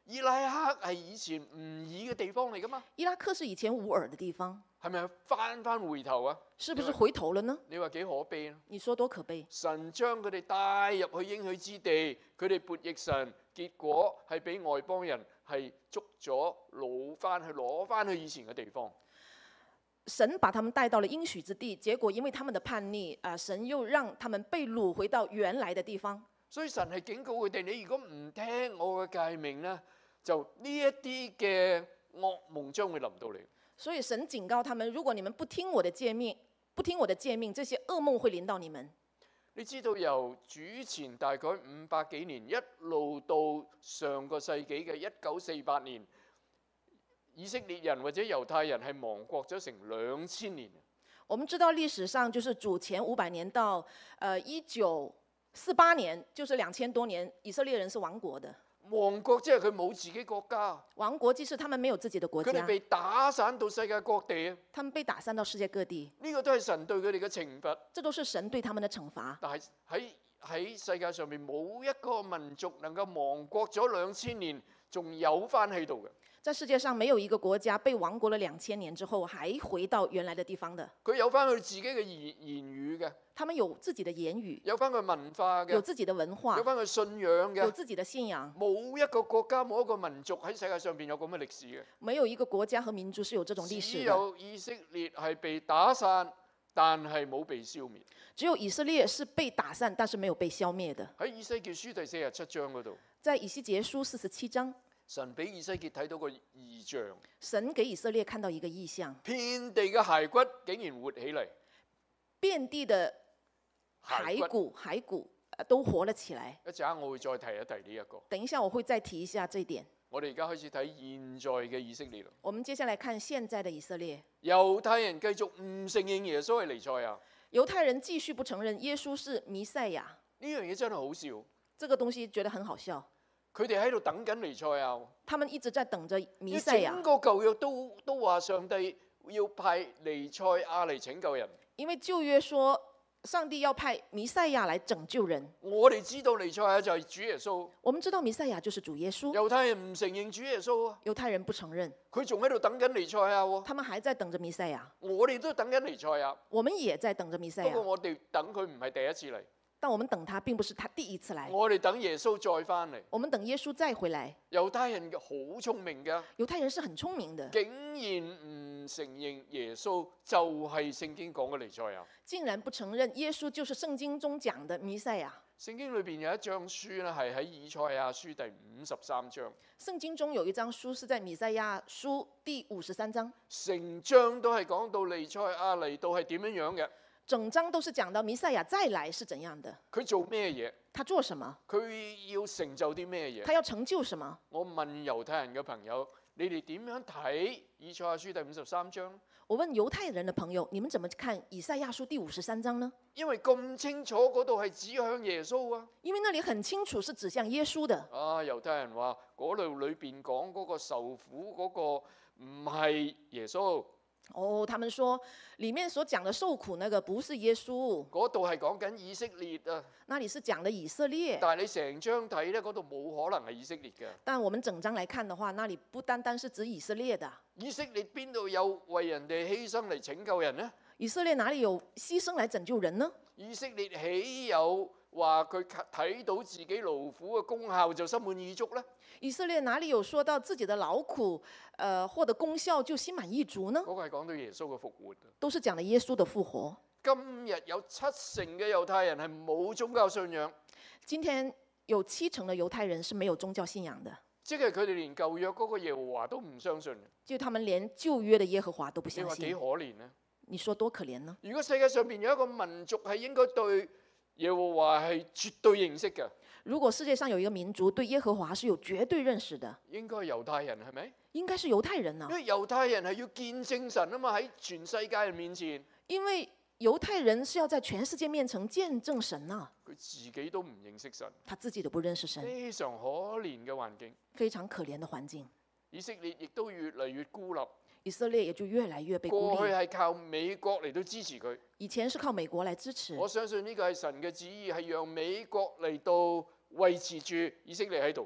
伊拉克係以前吳爾嘅地方嚟噶嘛？ 伊拉克是以前烏爾的地方， 係咪翻翻回頭啊？ 是不是回頭了呢？ 你話幾可悲啊？ 你說多可悲！ 神將佢哋帶入去應許之地，佢哋悖逆神，結果係俾外邦人係捉咗攞翻去攞翻去以前嘅地方。 神把他們帶到了應許之地，結果因為他們的叛逆，啊，神又讓他們被擄回到原來的地方。 所以神係警告佢哋：你如果唔聽我嘅誡命咧，就呢一啲嘅惡夢將會臨到你。 所以神警告他們：如果你們不聽我的誡命，不聽我的誡命，這些惡夢會臨到你們。 你知道由主前大概五百幾年一路到上個世紀嘅一九四八年，以色列人或者猶太人係亡國咗成兩千年。 我們知道歷史上就是主前五百年到呃一九四八年，就是兩千多年，以色列人是亡國的。 亡國即係佢冇自己國家， 亡國即是他們沒有自己的國家， 佢哋被打散到世界各地啊！ 他們被打散到世界各地， 呢個都係神對佢哋嘅懲罰。 這都是神對他們的懲罰。 但係喺喺世界上面冇一個民族能夠亡國咗兩千年，仲有翻喺度嘅。 在世界上沒有一個國家被亡國了兩千年之後，還回到原來的地方的。 佢有翻佢自己嘅言言語嘅， 他們有自己的言語， 有翻佢文化嘅， 有自己的文化， 有翻佢信仰嘅， 有自己的信仰。 冇一個國家冇一個民族喺世界上邊有咁嘅歷史嘅。 沒有一個國家和民族是有這種歷史只的。 有以色列係被打散，但係冇被消滅。 只有以色列是被打散，但是沒有被消滅的。 喺以西結書第四十七章嗰度， 在以西結書四十七章， 神俾以西結睇到個異象， 神給以色列看到一個異象， 遍地嘅骸骨竟然活起嚟， 遍地的骸骨骸骨都活了起來。 一陣間我會再提一提呢一個。 等一下我會再提一下這一點。 我哋而家開始睇現在嘅以色列啦。 我們接下來看現在的以色列。 猶太人繼續唔承認耶穌係彌賽亞。 猶太人繼續不承認耶穌是彌賽亞。 呢樣嘢真係好笑。 這個東西覺得很好笑。 佢哋喺度等緊彌賽亞。 他們一直在等着彌賽亞。 整個舊約都都話上帝要派彌賽亞嚟拯救人。 因為舊約說上帝要派彌賽亞來拯救人。 我哋知道彌賽亞就係主耶穌。 我們知道彌賽亞就是主耶穌。 猶太人唔承認主耶穌啊。 猶太人不承認。 佢仲喺度等緊彌賽亞喎。 他們還在等着彌賽亞。 我哋都等緊彌賽亞。 我們也在等着彌賽亞。 不過我哋等佢唔係第一次嚟。 但我們等他並不是他第一次來。 我哋等耶穌再翻嚟。 我們等耶穌再回來。 猶太人好聰明㗎。 猶太人是很聰明的。 竟然唔承認耶穌就係聖經講嘅彌賽亞。 竟然不承認耶穌就是聖經中講的彌賽亞。 聖經裏邊有一章書咧，係喺以賽亞書第五十三章。 聖經中有一章書是在彌賽亞書第五十三章。 成章都係講到彌賽亞嚟到係點樣樣嘅。 整章都是講到彌賽亞再來是怎樣的。 佢做咩嘢？ 他做什麼？ 佢要成就啲咩嘢？ 他要成就什麼？ 我問猶太人嘅朋友，你哋點樣睇以賽亞書第五十三章？ 我問猶太人的朋友，你們怎麼看以賽亞書第五十三章呢？ 因為咁清楚嗰度係指向耶穌啊！ 因為那裡很清楚是指向耶穌的。 啊，猶太人話嗰度裏邊講嗰個受苦嗰個唔係耶穌。 哦，他們說裡面所講的受苦那個不是耶穌， 嗰度係講緊以色列啊。 那裡是講的以色列。 但係你成章睇咧，嗰度冇可能係以色列嘅。 但我們整章來看的話，那裡不單單是指以色列的。 以色列邊度有為人哋犧牲嚟拯救人呢？ 以色列哪裡有犧牲來拯救人呢？ 以色列豈有話佢睇到自己勞苦嘅功效就心滿意足呢？ 以色列哪裡有說到自己的勞苦，呃，獲得功效就心滿意足呢？ 嗰個係講到耶穌嘅復活。 都是講的耶穌的復活。 今日有七成嘅猶太人係冇宗教信仰。 今天有七成的猶太人是沒有宗教信仰的。 即係佢哋連舊約嗰個耶和華都唔相信。 就他們連舊約的耶和華都不相信。 你話幾可憐呢？ 你說多可憐呢？ 如果世界上邊有一個民族係應該對耶和華係絕對認識嘅， 如果世界上有一個民族對耶和華是有絕對認識的， 應該係猶太人係咪？ 應該是猶太人啊。 因為猶太人係要見證神啊嘛，喺全世界人面前。 因為猶太人是要在全世界面前見證神啊。 佢自己都唔認識神， 他自己都不認識神， 非常可憐嘅環境。 非常可憐的環境。 以色列亦都越嚟越孤立。 以色列也就越來越被孤立。 過去係靠美國嚟到支持佢， 以前是靠美國來支持。 我相信呢個係神嘅旨意，係讓美國嚟到維持住以色列喺度。 我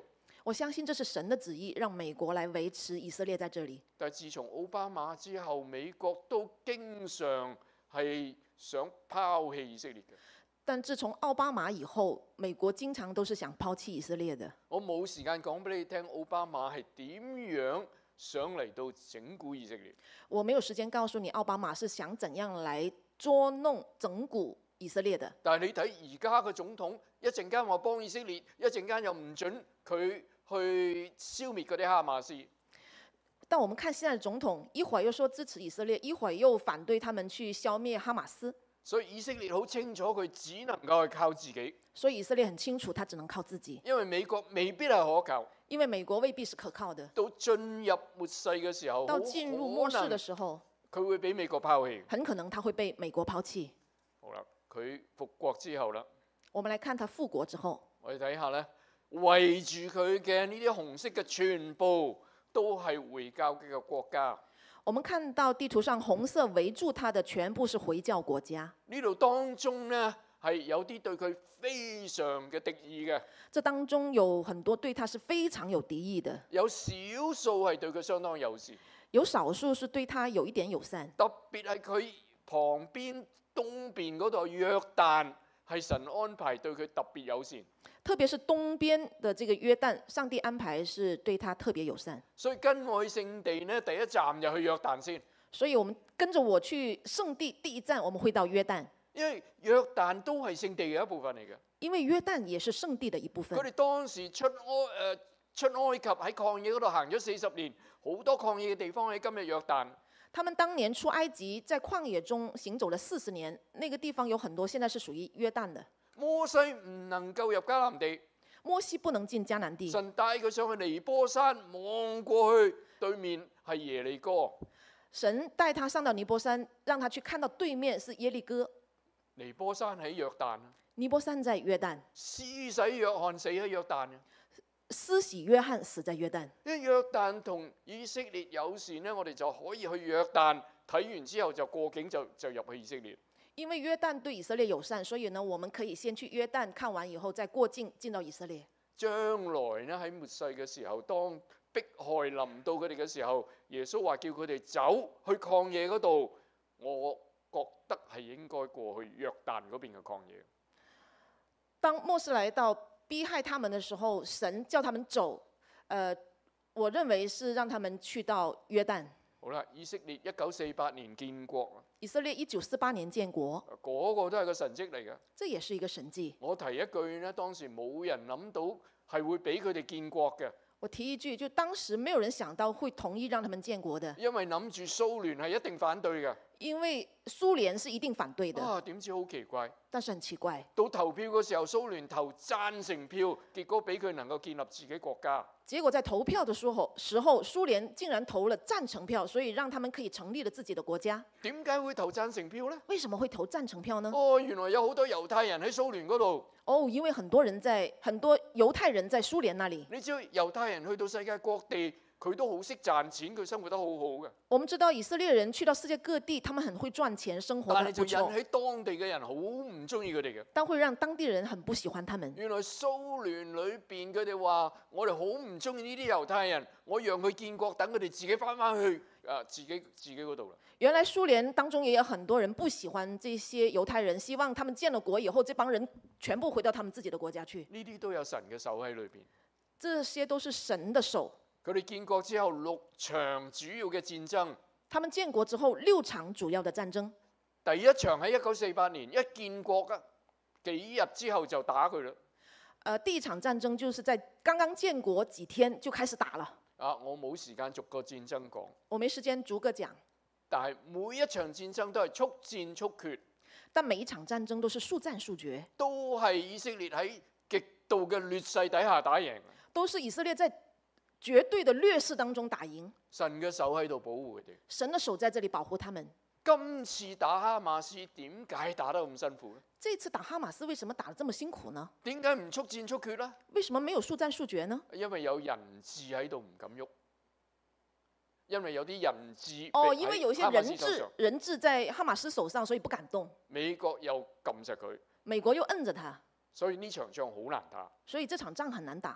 我相信這是神的旨意，讓美國來維持以色列在這裡。 但係自從奧巴馬之後，美國都經常係想拋棄以色列嘅。 但自從奧巴馬以後，美國經常都是想拋棄以色列的。 我冇時間講俾你聽，奧巴馬係點樣想嚟到整蠱以色列。 我沒有時間告訴你奧巴馬是想怎樣來捉弄整蠱以色列的。 但係你睇而家嘅總統，一陣間話幫以色列，一陣間又唔準佢去消滅嗰啲哈馬斯。 但我們看現在的總統，一會兒又說支持以色列，一會兒又反對他們去消滅哈馬斯。 所以以色列好清楚，佢只能夠係靠自己。 所以以色列很清楚，他只能靠自己。 因為美國未必係可靠。 因為美國未必是可靠的。 到進入末世嘅時候， 到進入末世嘅時候， 佢會俾美國拋棄。 很可能他會被美國拋棄。 好啦，佢復國之後啦， 我們來看他復國之後， 我哋睇下咧，圍住佢嘅呢啲紅色嘅全部都係回教嘅國家。 我們看到地圖上紅色圍住他的全部是回教國家。 呢度當中呢，係有啲對佢非常嘅敵意嘅。 這當中有很多對他是非常有敵意的。 有少數係對佢相當友善。 有少數是對他有一點友善。 特別係佢旁邊東邊嗰度約旦係神安排對佢特別友善。 特別是東邊的這個約旦，上帝安排是對他特別友善。 所以跟我去聖地呢，第一站就去約旦先。 所以我們跟着我去聖地，第一站我們會到約旦。 因為約旦都係聖地嘅一部分嚟嘅。 因為約旦也是聖地的一部分。 佢哋當時出埃誒出埃及喺曠野嗰度行咗四十年，好多曠野嘅地方喺今日約旦。 他們當年出埃及，在曠野中行走了四十年，那個地方有很多現在是屬於約旦的。 摩西唔能夠入迦南地， 摩西不能進迦南地。 神帶佢上去尼波山，望過去對面係耶利哥。 神帶他上到尼波山，讓他去看到對面是耶利哥。 尼波山喺約旦。 尼波山在約旦。 施洗約翰死喺約旦。 施洗約翰死在約旦。 因為約旦同以色列友善呢，我哋就可以去約旦睇完之後就過境就就入去以色列。 因為約旦對以色列友善，所以呢，我們可以先去約旦看完以後，再過境進到以色列。 將來呢喺末世嘅時候，當迫害臨到佢哋嘅時候，耶穌話叫佢哋走去曠野嗰度，我覺得係應該過去約旦嗰邊嘅曠野。 當末世來到逼害他們嘅時候，神叫他們走，呃，我認為是讓他們去到約旦。 好啦，以色列一九四八年建國。 以色列一九四八年建國， 嗰個都係個神蹟嚟嘅。 這也是一個神蹟。 我提一句呢，當時冇人諗到係會俾佢哋建國嘅。 我提一句，就當時沒有人想到會同意讓他們建國的。 因為諗住蘇聯係一定反對嘅。 因為蘇聯是一定反對的。 啊，點知好奇怪。 但是很奇怪。 到投票嘅時候，蘇聯投贊成票，結果俾佢能夠建立自己國家。 結果在投票的時候，時候蘇聯竟然投了贊成票，所以讓他們可以成立了自己的國家。 點解會投贊成票呢？ 為什麼會投贊成票呢？ 哦，原來有好多猶太人喺蘇聯嗰度。 哦，因為很多人在，很多猶太人在蘇聯那裡。 你知道猶太人去到世界各地，佢都好識賺錢，佢生活得好好嘅。 我們知道以色列人去到世界各地，他們很會賺錢，生活得不錯。 但係就引起當地嘅人好唔中意佢哋嘅。 但會讓當地人很不喜歡他們。 原來蘇聯裏邊佢哋話：我哋好唔中意呢啲猶太人，我讓佢建國，等佢哋自己翻返去啊自己自己嗰度啦。 原來蘇聯當中也有很多人不喜歡這些猶太人，希望他們建了國以後，這幫人全部回到他們自己的國家去。 呢啲都有神嘅手喺裏邊。 這些都是神的手。 佢哋建國之後六場主要嘅戰爭。 他們建國之後六場主要的戰爭。 第一場喺一九四八年一建國啊，幾日之後就打佢啦。 呃，第一場戰爭就是在剛剛建國幾天就開始打了。 啊，我冇時間逐個戰爭講。 我沒時間逐個講。 但係每一場戰爭都係速戰速決。 但每一場戰爭都是速戰速決。 都係以色列喺極度嘅劣勢底下打贏。 都是以色列在絕對的劣勢當中打贏。 神嘅手喺度保護佢哋。 神嘅手在這裡保護他們。 今次打哈馬斯點解打得咁辛苦呢？ 這次打哈馬斯為什麼打得這麼辛苦呢？ 點解唔速戰速決呢？ 為什麼沒有速戰速決呢？ 因為有人質喺度唔敢喐。因為有啲人質哦，因為有些人質人質在哈馬斯手上，所以不敢動。 美國又撳實佢。 美國又摁着他。 所以呢場仗好難打。 所以這場仗很難打。 好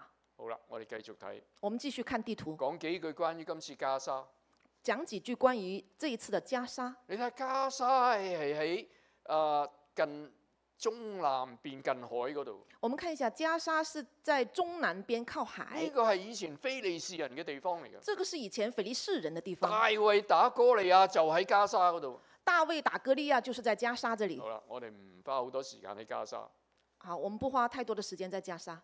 好啦，我哋繼續睇， 我們繼續看地圖， 講幾句關於今次加沙。 講幾句關於這一次的加沙。 你睇加沙係喺誒近中南邊近海嗰度。 我們看一下，加沙是在中南邊靠海呢。個係以前非利士人嘅地方嚟嘅。 這個是以前腓利士人的地方。 大衛打哥利亞就喺加沙嗰度。 大衛打歌利亞就是在加沙這裡。 好啦，我哋唔花好多時間喺加沙。 好，我們不花太多的時間在加沙。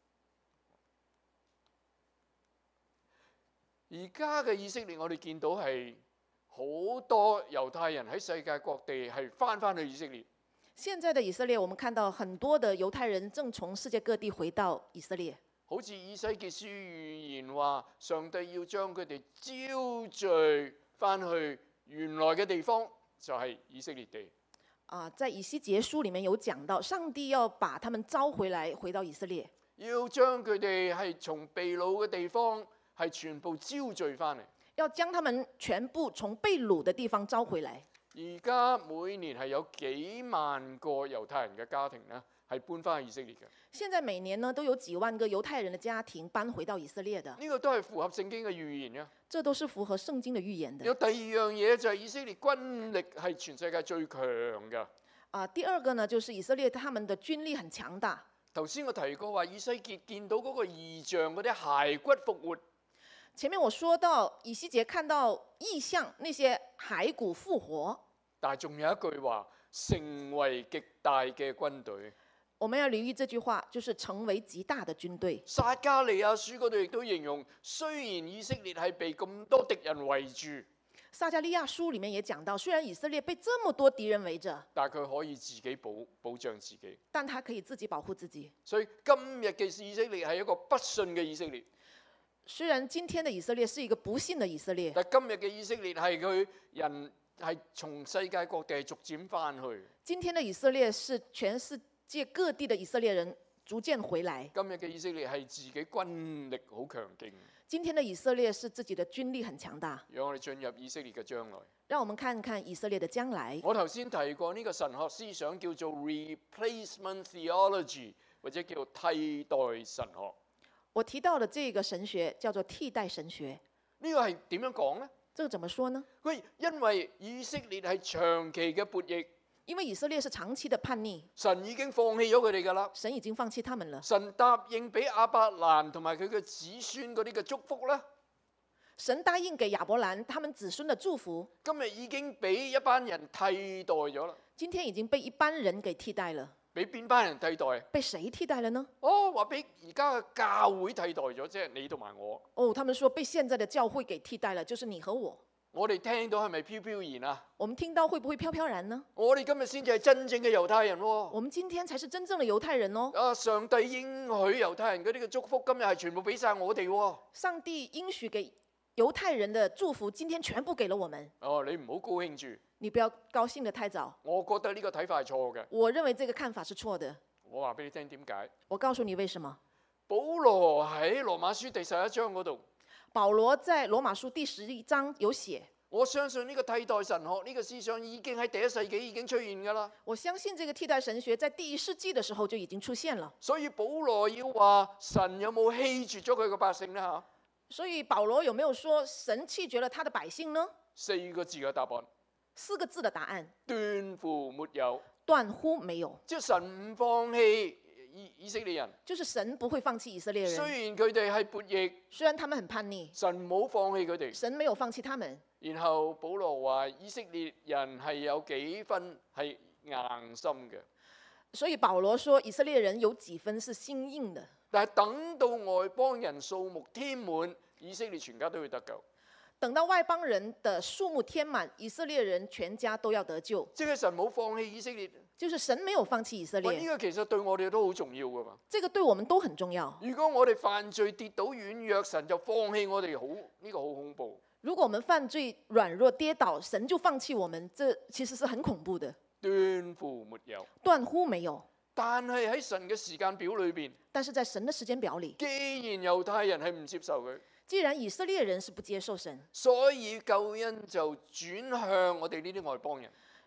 而家嘅以色列，我哋見到係好多猶太人喺世界各地係翻返去以色列。 現在的以色列，我們看到很多的猶太人正從世界各地回到以色列。 好似以西結書預言話，上帝要將佢哋招聚翻去原來嘅地方，就係以色列地。 啊，在以西結書裡面有講到，上帝要把他們招回來，回到以色列， 要將佢哋係從被擄嘅地方係全部招聚翻嚟。 要將他們全部從被擄的地方招回來。 而家每年係有幾萬個猶太人嘅家庭呢，係搬翻去以色列嘅。 現在每年呢都有幾萬個猶太人的家庭搬回到以色列的。 呢個都係符合聖經嘅預言嘅。 這都是符合聖經的預言的。 有第二樣嘢就係以色列軍力係全世界最強嘅。 啊，第二個呢就是以色列他們的軍力很強大。 頭先我提過話，以西結見到嗰個異象，嗰啲骸骨復活。 前面我說到以西結看到異象，那些骸骨復活。 但係仲有一句話，成為極大嘅軍隊。 我們要留意這句話，就是成為極大的軍隊。 撒迦利亞書嗰度亦都形容，雖然以色列係被咁多敵人圍住， 撒迦利亞書裡面也講到，雖然以色列被這麼多敵人圍着， 但係佢可以自己保保障自己。 但他可以自己保護自己。 所以今日嘅以色列係一個不信嘅以色列。 雖然今天的以色列是一個不信的以色列， 但今日嘅以色列係佢人係從世界各地逐漸翻去。 今天的以色列是全世界各地的以色列人逐漸回來。 今日嘅以色列係自己軍力好強勁。 今天的以色列是自己的軍力很強大。 讓我哋進入以色列嘅將來。 讓我們看看以色列的將來。 我頭先提過呢個神學思想叫做 replacement theology， 或者叫替代神學。 我提到的這個神學叫做替代神學。 呢個係點樣講呢？ 這個怎麼說呢？ 喂，因為以色列係長期嘅叛逆。 因為以色列是長期的叛逆， 神已經放棄咗佢哋㗎啦。 神已經放棄他們了。 神答應俾亞伯蘭同埋佢嘅子孫嗰啲嘅祝福咧。 神答應給亞伯蘭他們子孫的祝福， 今日已經俾一班人替代咗啦。 今天已經被一班人給替代了。 俾邊班人替代？ 被誰替代了呢？ 哦，話俾而家嘅教會替代咗，即係你同埋我。 哦，他們說被現在的教會給替代了，就是你和我。 我哋聽到係咪飄飄然啊？ 我們聽到會不會飄飄然呢？ 我哋今日先至係真正嘅猶太人喎。 我們今天才是真正的猶太人哦。 啊，上帝應許猶太人嗰啲嘅祝福，今日係全部俾晒我哋喎。 上帝應許給猶太人的祝福，今天全部給了我們。 哦，你唔好高興住。 你不要高興得太早。 我覺得呢個睇法係錯嘅。 我認為這個看法是錯的。 我話俾你聽點解？ 我告訴你為什麼。 保羅喺羅馬書第十一章嗰度。 保羅在羅馬書第十一章有寫。 我相信呢個替代神學呢個思想已經喺第一世紀已經出現㗎啦。 我相信這個替代神學在第一世紀的時候就已經出現了。 所以保羅要話神有冇棄絕咗佢嘅百姓呢？嚇？ 所以保羅有沒有說神棄絕了他的百姓呢？ 四個字嘅答案。 四個字的答案。 斷乎沒有。 斷乎沒有。 即係神唔放棄以以色列人。 就是神不會放棄以色列人。 雖然佢哋係叛逆。 雖然他們很叛逆。 神冇放棄佢哋。 神沒有放棄他們。 然後保羅話以色列人係有幾分係硬心嘅。 所以保羅說以色列人有幾分是心硬的。 但係等到外邦人數目添滿，以色列全家都會得救。 等到外邦人的數目添滿，以色列人全家都要得救。 即係神冇放棄以色列。 就是神沒有放棄以色列。 呢個其實對我哋都好重要㗎嘛。 這個對我們都很重要。 如果我哋犯罪跌倒軟弱，神就放棄我哋，好呢個好恐怖。 如果我們犯罪軟弱跌倒，神就放棄我們，這其實是很恐怖的。 斷乎沒有。 斷乎沒有。 但係喺神嘅時間表裏邊， 但是在神的時間表裏， 既然猶太人係唔接受佢， 既然以色列人是不接受神， 所以救恩就轉向我哋呢啲外邦人。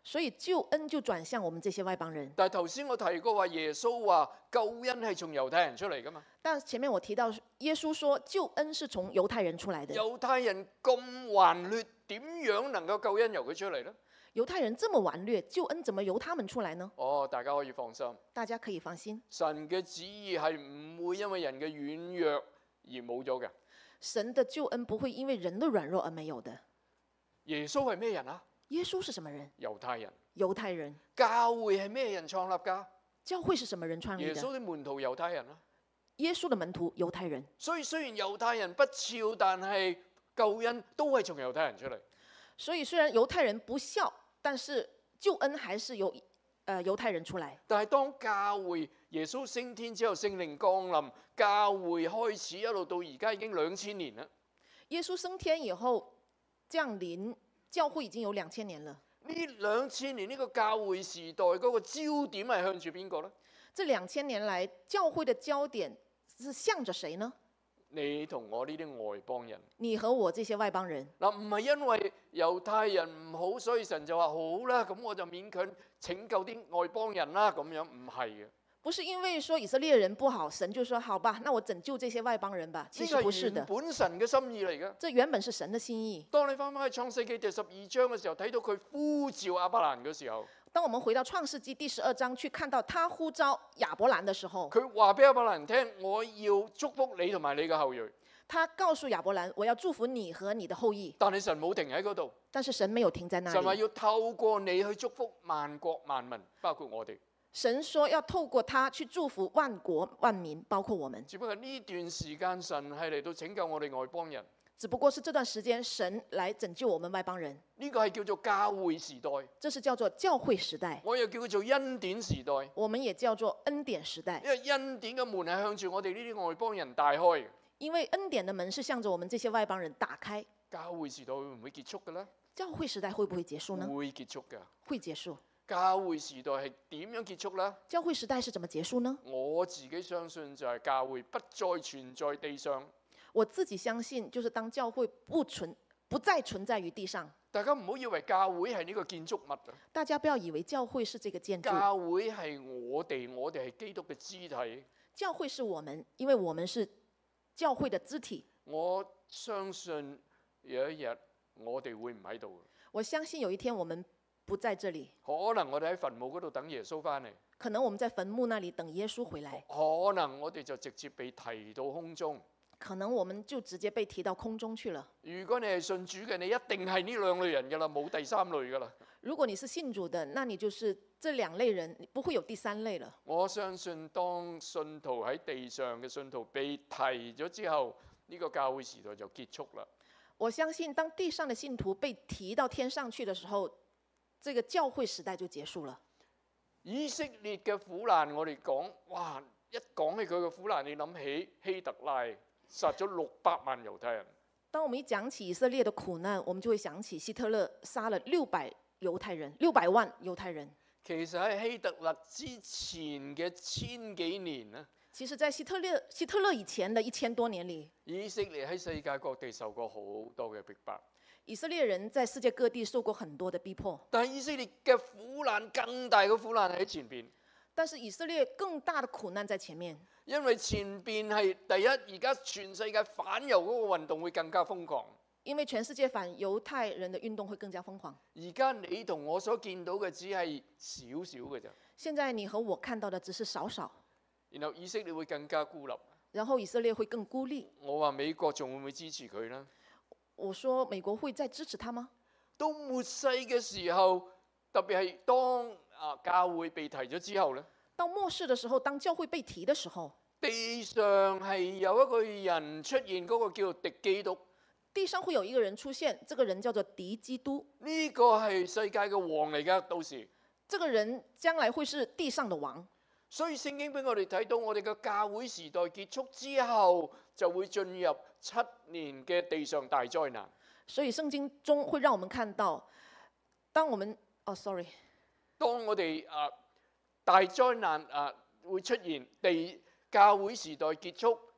所以救恩就轉向我們這些外邦人。 但係頭先我提過話，耶穌話救恩係從猶太人出嚟噶嘛？ 但前面我提到耶穌說救恩是從猶太人出來的。 猶太人咁頑劣，點樣能夠救恩由佢出嚟呢？ 猶太人這麼頑劣，救恩怎麼由他們出來呢？ 哦，大家可以放心， 大家可以放心， 神嘅旨意係唔會因為人嘅軟弱而冇咗嘅。 神的救恩不會因為人的軟弱而沒有的。 耶穌係咩人啊？ 耶穌是什麼人？ 猶太人。 猶太人。 教會係咩人創立㗎？ 教會是什麼人創立的？ 耶穌的門徒猶太人啊。 耶穌的門徒猶太人。 所以雖然猶太人不肖，但係救恩都係從猶太人出嚟。 所以雖然猶太人不孝，但是救恩還是由呃猶太人出來。 但係當教會耶穌升天之後，聖靈降臨，教會開始一路到而家已經兩千年啦。 耶穌升天以後降臨，教會已經有兩千年了。 呢兩千年呢個教會時代嗰個焦點係向住邊個呢？ 這兩千年來教會的焦點是向着誰呢？ 你同我呢啲外邦人。 你和我這些外邦人。 嗱，唔係因為猶太人唔好，所以神就話好啦，咁我就勉強拯救啲外邦人啦，咁樣唔係嘅。 不是因為說以色列人不好，神就說好吧，那我拯救這些外邦人吧。其實不是的。 呢個係原本神嘅心意嚟嘅。 這原本是神的心意。 當你翻返去創世記第十二章嘅時候，睇到佢呼召亞伯蘭嘅時候， 當我們回到創世記第十二章去看到他呼召亞伯蘭的時候， 佢話俾亞伯蘭聽：我要祝福你同埋你嘅後裔。 他告訴亞伯蘭：我要祝福你和你的後裔。 但係神冇停喺嗰度。 但是神沒有停在那裡。 神話要透過你去祝福萬國萬民，包括我哋。 神說要透過他去祝福萬國萬民，包括我們。 只不過呢段時間神係嚟到拯救我哋外邦人。 只不過是這段時間神來拯救我們外邦人。 呢個係叫做教會時代。 這是叫做教會時代。 我又叫佢做恩典時代。 我們也叫做恩典時代。 因為恩典嘅門係向住我哋呢啲外邦人大開嘅。 因為恩典的門是向着我們這些外邦人打開。 教會時代會唔會結束嘅呢？ 教會時代會不會結束呢？ 會結束嘅。 會結束。 教會時代係點樣結束呢？ 教會時代是怎麼結束呢？ 我自己相信就係教會不再存在地上。 我自己相信，就是當教會不存不再存在於地上。 大家唔好以為教會係呢個建築物啊！ 大家不要以為教會是這個建築。 教會係我哋，我哋係基督嘅肢體。 教會是我們，因為我們是教會的肢體。 我相信有一日我哋會唔喺度。 我相信有一天我們不在這裡。 可能我哋喺墳墓嗰度等耶穌翻嚟。 可能我們在墳墓那裡等耶穌回來。 可能我哋就直接被提到空中。 可能我們就直接被提到空中去了。 如果你係信主嘅，你一定係呢兩類人噶啦，冇第三類噶啦。 如果你是信主的，那你就是這兩類人，不會有第三類了。 我相信當信徒喺地上嘅信徒被提咗之後，呢個教會時代就結束啦。 我相信當地上的信徒被提到天上去的時候，這個教會時代就結束了。 以色列嘅苦難，我哋講，哇！一講起佢嘅苦難，你諗起希特拉殺咗六百萬猶太人。 當我們一講起以色列的苦難，我們就會想起希特勒殺了六百猶太人，六百萬猶太人。 其實喺希特勒之前嘅千幾年咧， 其實在希特勒希特勒以前的一千多年裡， 以色列喺世界各地受過好多嘅逼迫。 以色列人在世界各地受過很多的逼迫。 但係以色列嘅苦難，更大嘅苦難喺前邊。 但是以色列更大的苦難在前面。 因為前邊係第一，而家全世界反猶嗰個運動會更加瘋狂。 因為全世界反猶太人的運動會更加瘋狂。 而家你同我所見到嘅只係少少嘅啫。 現在你和我看到的只是少少。 然後以色列會更加孤立。 然後以色列會更孤立。 我話美國仲會唔會支持佢呢？ 我說美國會再支持他嗎？ 到末世嘅時候，特別係當啊教會被提咗之後咧。 到末世的時候，當教會被提的時候， 地上係有一個人出現，嗰個叫做敵基督。 地上會有一個人出現，這個人叫做敵基督。 呢個係世界嘅王嚟㗎，到時。 這個人將來會是地上的王。 所以聖經俾我哋睇到，我哋嘅教會時代結束之後，就會進入七年嘅地上大災難。 所以聖經中會讓我們看到，當我們哦，sorry， 當我哋啊。大災難啊會出現，地教會時代結束，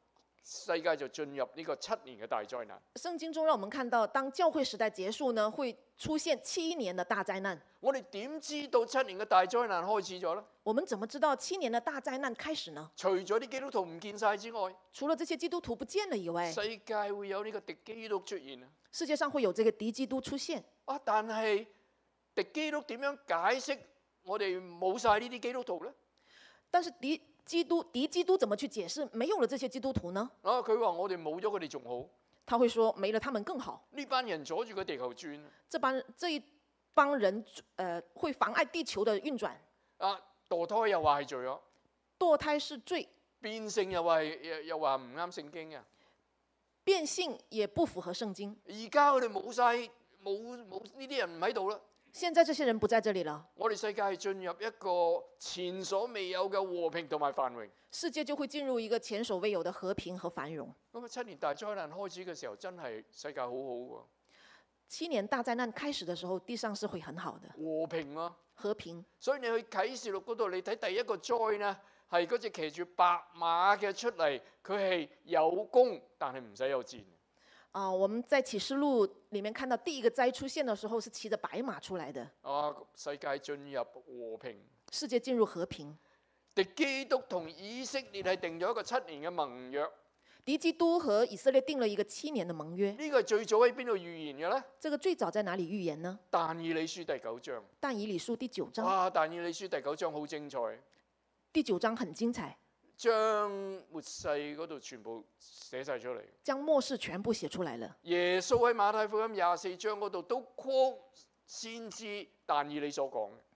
世界就進入呢個七年嘅大災難。 聖經中讓我們看到，當教會時代結束呢，會出現七年的大災難。 我哋點知道七年嘅大災難開始咗呢？ 我們怎麼知道七年的大災難開始呢？ 除咗啲基督徒唔見晒之外， 除了這些基督徒不見了以外， 世界會有呢個敵基督出現啊！ 世界上會有這個敵基督出現。 啊，但係敵基督點樣解釋我哋冇晒呢啲基督徒呢？ 但是敵基督敵基督怎麼去解釋沒有了這些基督徒呢？ 啊，佢話我哋冇咗佢哋仲好。 他會說沒了他們更好。 呢班人阻住個地球轉。 這班這一幫人，呃，會妨礙地球的運轉。 啊，墮胎又話係罪咗。 墮胎是罪。 變性又話又又話唔啱聖經嘅。 變性也不符合聖經。 而家我哋冇晒冇冇呢啲人唔喺度啦。 現在這些人不在這裡了。 我哋世界係進入一個前所未有嘅和平同埋繁榮。 世界就會進入一個前所未有的和平和繁榮。 咁啊，七年大災難開始嘅時候，真係世界好好喎。 七年大災難開始的時候，地上是會很好的。 和平啊。 和平。 所以你去啟示錄嗰度，你睇第一個災呢，係嗰隻騎住白馬嘅出嚟，佢係有弓，但係唔使有箭。 啊，我們在啟示錄裡面看到第一個災出現的時候，是騎着白馬出來的。 啊，世界進入和平。 世界進入和平。 敵基督同以色列係定咗一個七年嘅盟約。 敵基督和以色列定了一個七年的盟約。 呢個係最早喺邊度預言嘅呢？ 這個最早在哪裡預言呢？ 但以理書第九章。 但以理書第九章。 哇！但以理書第九章好精彩。 第九章很精彩。 將末世嗰度全部寫晒出嚟。 將末世全部寫出來了。 耶穌喺馬太福音廿四章嗰度都 quote 先知但以理所講嘅。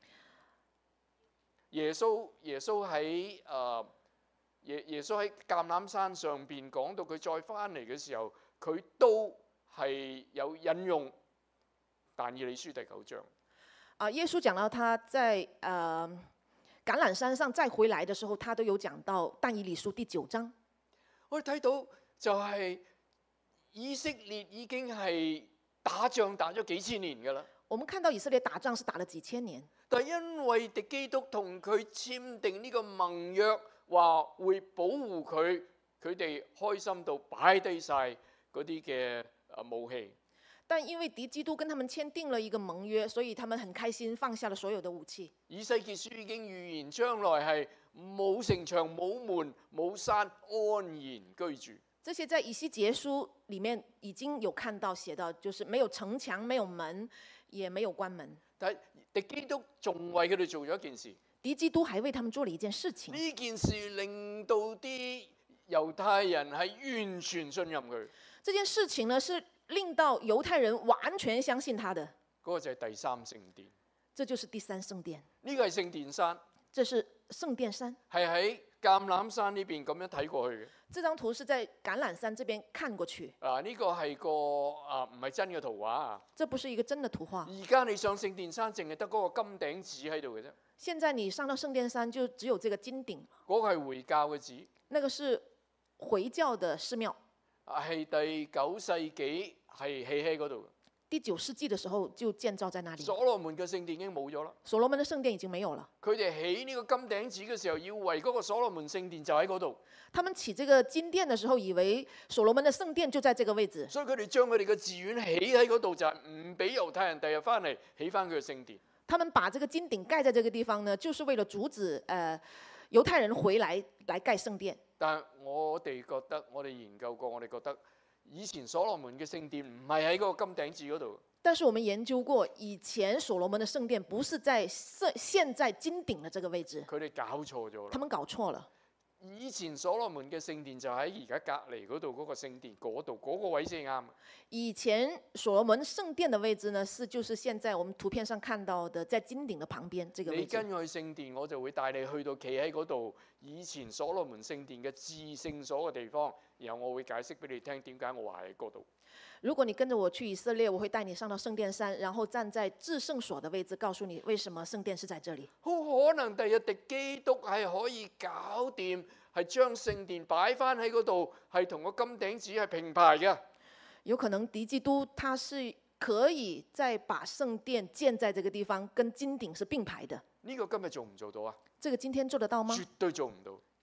耶穌耶穌喺誒耶耶穌喺橄欖山上邊講到佢再翻嚟嘅時候，佢都係有引用但以理書第九章。 啊，耶穌講到他在誒。呃橄欖山上再回來的時候，他都有講到但以理書第九章。 我哋睇到就係以色列已經係打仗打咗幾千年㗎啦。 我們看到以色列打仗是打了幾千年， 但係因為敵基督同佢簽訂呢個盟約，話會保護佢，佢哋開心到擺低晒嗰啲嘅誒武器。 但因為敵基督跟他們簽訂了一個盟約，所以他們很開心放下了所有的武器。 以西結書已經預言將來係冇城牆、冇門、冇山，安然居住。 這些在以西結書裡面已經有看到寫到，就是沒有城牆、沒有門，也沒有關門。 但係敵基督仲為佢哋做咗一件事。 敵基督還為他們做了一件事情。 呢件事令到啲猶太人係完全信任佢。 這件事情呢，是令到猶太人完全相信他的。 嗰個就係第三聖殿。 這就是第三聖殿。 呢個係聖殿山。 這是聖殿山。 係喺橄欖山呢邊咁樣睇過去嘅。 這張圖是在橄欖山這邊看過去。 啊，呢個係個啊唔係真嘅圖畫啊。 這不是一個真的圖畫。 而家你上聖殿山，淨係得嗰個金頂子喺度嘅啫。 現在你上到聖殿山，就只有這個金頂。 嗰個係回教嘅寺。 那個是回教的寺廟。 係第九世紀係起喺嗰度。 第九世紀的時候就建造在那裡。 所羅門嘅聖殿已經冇咗啦。 所羅門的聖殿已經沒有了。 佢哋起呢個金頂子嘅時候，以為嗰個所羅門聖殿就喺嗰度。 他們起這個金殿的時候，以為所羅門的聖殿就在這個位置。 所以佢哋將佢哋嘅寺院起喺嗰度，就係唔俾猶太人第日翻嚟起翻佢嘅聖殿。 他們把這個金頂蓋在這個地方呢，就是為了阻止誒猶太人回來來蓋聖殿。 但係我哋覺得，我哋研究過，我哋覺得以前所羅門嘅聖殿唔係喺嗰個金頂子嗰度。 但是我們研究過，以前所羅門的聖殿不是在現現在金頂的這個位置。 佢哋搞錯咗啦。 他們搞錯了。 以前所羅門嘅聖殿就喺而家隔離嗰度嗰個聖殿嗰度，嗰個位先啱。 以前所羅門聖殿的位置呢，是就是現在我們圖片上看到的，在金頂的旁邊這個位置。 你跟我去聖殿，我就會帶你去到企喺嗰度以前所羅門聖殿嘅至聖所嘅地方，然後我會解釋俾你聽點解我話喺嗰度。 如果你跟着我去以色列，我會帶你上到聖殿山，然後站在至聖所的位置，告訴你為什麼聖殿是在這裡。 好可能第日敵基督係可以搞掂，係將聖殿擺翻喺嗰度，係同個金頂子係平排嘅。 有可能敵基督他是可以再把聖殿建在這個地方，跟金頂是並排的。 呢個今日做唔做到啊？ 這個今天做得到嗎？ 絕對做唔到。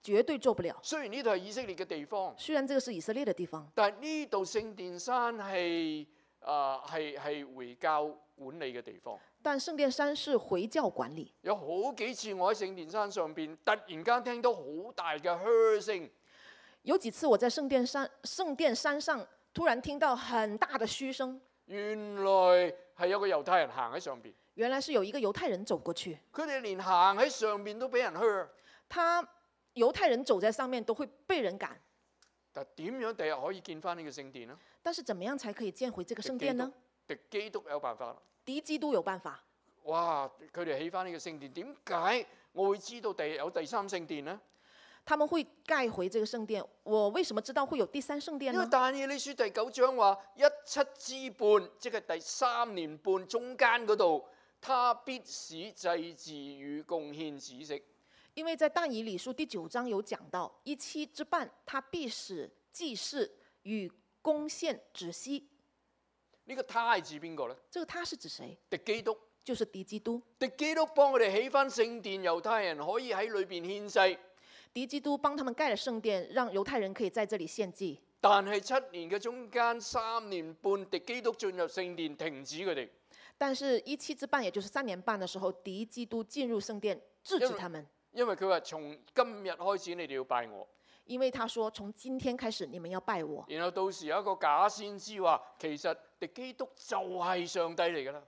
絕對做不了。 雖然呢度係以色列嘅地方， 雖然這個是以色列的地方， 但係呢度聖殿山係啊係係回教管理嘅地方。 但聖殿山是回教管理。 有好幾次我喺聖殿山上邊，突然間聽到好大嘅噓聲。 有幾次我在聖殿山聖殿山上突然聽到很大的噓聲， 原來係有個猶太人行喺上邊。 原來是有一個猶太人走過去， 佢哋連行喺上邊都俾人噓。 他猶太人走在上面都會被人趕。 但點樣第日可以見翻呢個聖殿呢？ 但是怎麼樣才可以見回這個聖殿呢？ 敵基督有辦法啦。 敵基督有辦法。 哇！佢哋起翻呢個聖殿，點解我會知道第日有第三聖殿呢？ 他們會蓋回這個聖殿，我為什麼知道會有第三聖殿呢？ 因為但以理書第九章話一七之半，即係第三年半中間嗰度，他必使祭祀與貢獻止息。 因為在但以理書第九章有講到一七之半，他必使祭祀與貢獻止息。 呢個他係指邊個呢？ 這個他是指誰？ 敵基督， 就是敵基督。 敵基督幫佢哋起翻聖殿，猶太人可以喺裏邊獻祭。 敵基督幫他們蓋了聖殿，讓猶太人可以在這裡獻祭。 但係七年嘅中間三年半，敵基督進入聖殿，停止佢哋。 但是一七之半，也就是三年半嘅時候，敵基督進入聖殿，制止他們。 因為佢話從今日開始，你哋要拜我。 因為他說從今天開始，你們要拜我。 然後到時有一個假先知話，其實敵基督就係上帝嚟㗎啦。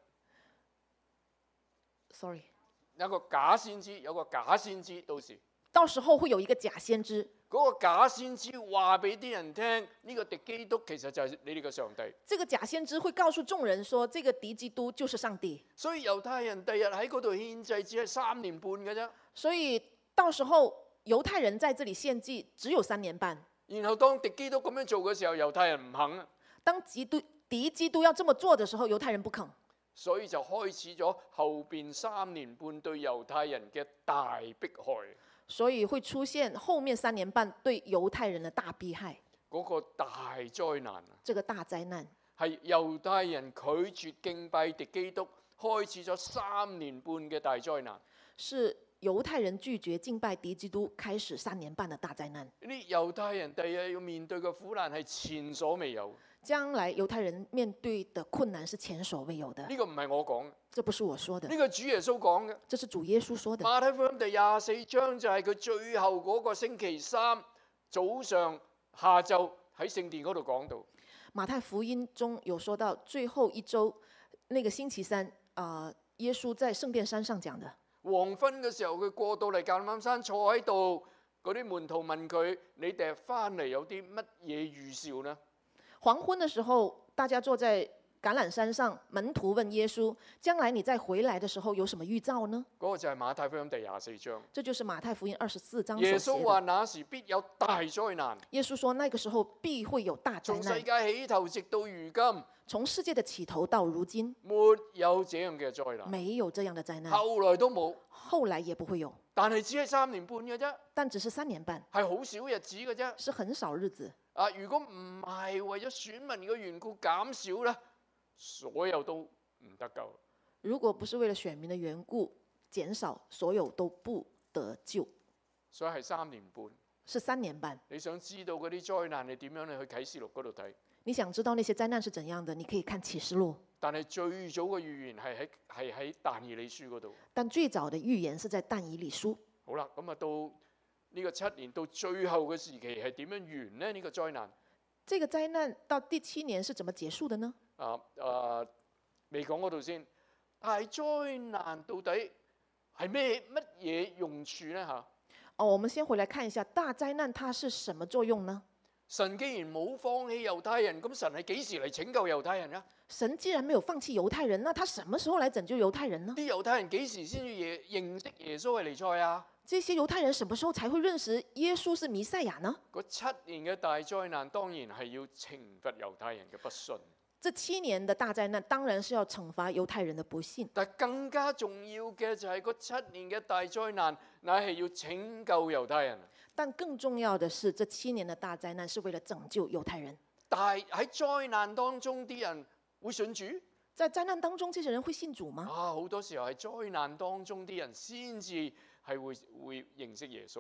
Sorry， 有個假先知，有個假先知，到時。 到時候會有一個假先知， 嗰個假先知話俾啲人聽，呢個敵基督其實就係你哋嘅上帝。 這個假先知會告訴眾人說，這個敵基督就是上帝。 所以猶太人第日喺嗰度獻祭只係三年半嘅啫。 所以到時候猶太人在這裡獻祭只有三年半。 然後當敵基督咁樣做嘅時候，猶太人唔肯啊。 當基督敵基督要這麼做的時候，猶太人不肯。 所以就開始咗後邊三年半對猶太人嘅大迫害。 所以會出現後面三年半對猶太人的大迫害。 嗰個大災難啊！ 這個大災難係猶太人拒絕敬拜敵基督，開始咗三年半嘅大災難。 是猶太人拒絕敬拜敵基督，開始三年半的大災難。 呢啲猶太人第日要面對嘅苦難係前所未有。 將來猶太人面對的困難是前所未有的。 呢個唔係我講， 這不是我說的。 呢個主耶穌講嘅。 這是主耶穌說的。 馬太福音第廿四章就係佢最後嗰個星期三早上下晝喺聖殿嗰度講到。 馬太福音中有說到最後一週那個星期三，啊、呃，耶穌在聖殿山上講的。 黃昏嘅時候，佢過到嚟橄欖山坐喺度，嗰啲門徒問佢：你哋翻嚟有啲乜嘢預兆呢？ 黃昏的時候，大家坐在橄欖山上，門徒問耶穌：將來你再回來的時候有什麼預兆呢？ 嗰個就係馬太福音第廿四章。 這就是馬太福音二十四章。 耶穌話：那時必有大災難。 耶穌說：那個時候必會有大災難。 從世界起頭直到如今， 從世界的起頭到如今， 沒有這樣嘅災難。 沒有這樣的災難。 後來都冇， 後來也不會有。 但係只係三年半嘅啫。 但只是三年半， 係好少日子嘅啫。 是很少日子。 啊！如果唔係為咗選民嘅緣故減少咧，所有都唔得救。 如果不是為了選民的緣故減少，所有都不得救。 所以係三年半。 是三年半。 你想知道嗰啲災難係點樣？你去啟示錄嗰度睇。 你想知道那些災難是怎樣的？你可以看啟示錄。 但係最早嘅預言係喺係喺但以理書嗰度。 但最早的預言是在但以理書。 好啦，咁啊到。呢個七年到最後嘅時期係點樣完呢？呢、這個災難， 這個災難到第七年是怎麼結束的呢？ 啊啊，未講嗰度先。大災難到底係咩乜嘢用處呢？嚇？ 哦，我們先回來看一下大災難，它是什麼作用呢？ 神既然冇放棄猶太人，咁神係幾時嚟拯救猶太人啊？ 神既然沒有放棄猶太人，那他什麼時候來拯救猶太人呢？ 啲猶太人幾時先至認認識耶穌係彌賽亞？ 這些猶太人什麼時候才會認識耶穌是彌賽亞呢？ 嗰七年嘅大災難當然係要懲罰猶太人嘅不信。 這七年的大災難當然是要懲罰猶太人的不信。 但更加重要嘅就係嗰七年嘅大災難，乃係要拯救猶太人。 但更重要的是，這七年的大災難是為了拯救猶太人。 但係喺災難當中，啲人會信主？ 在災難當中，這些人會信主嗎？ 啊，好多時候係災難當中啲人先至係會會認識耶穌。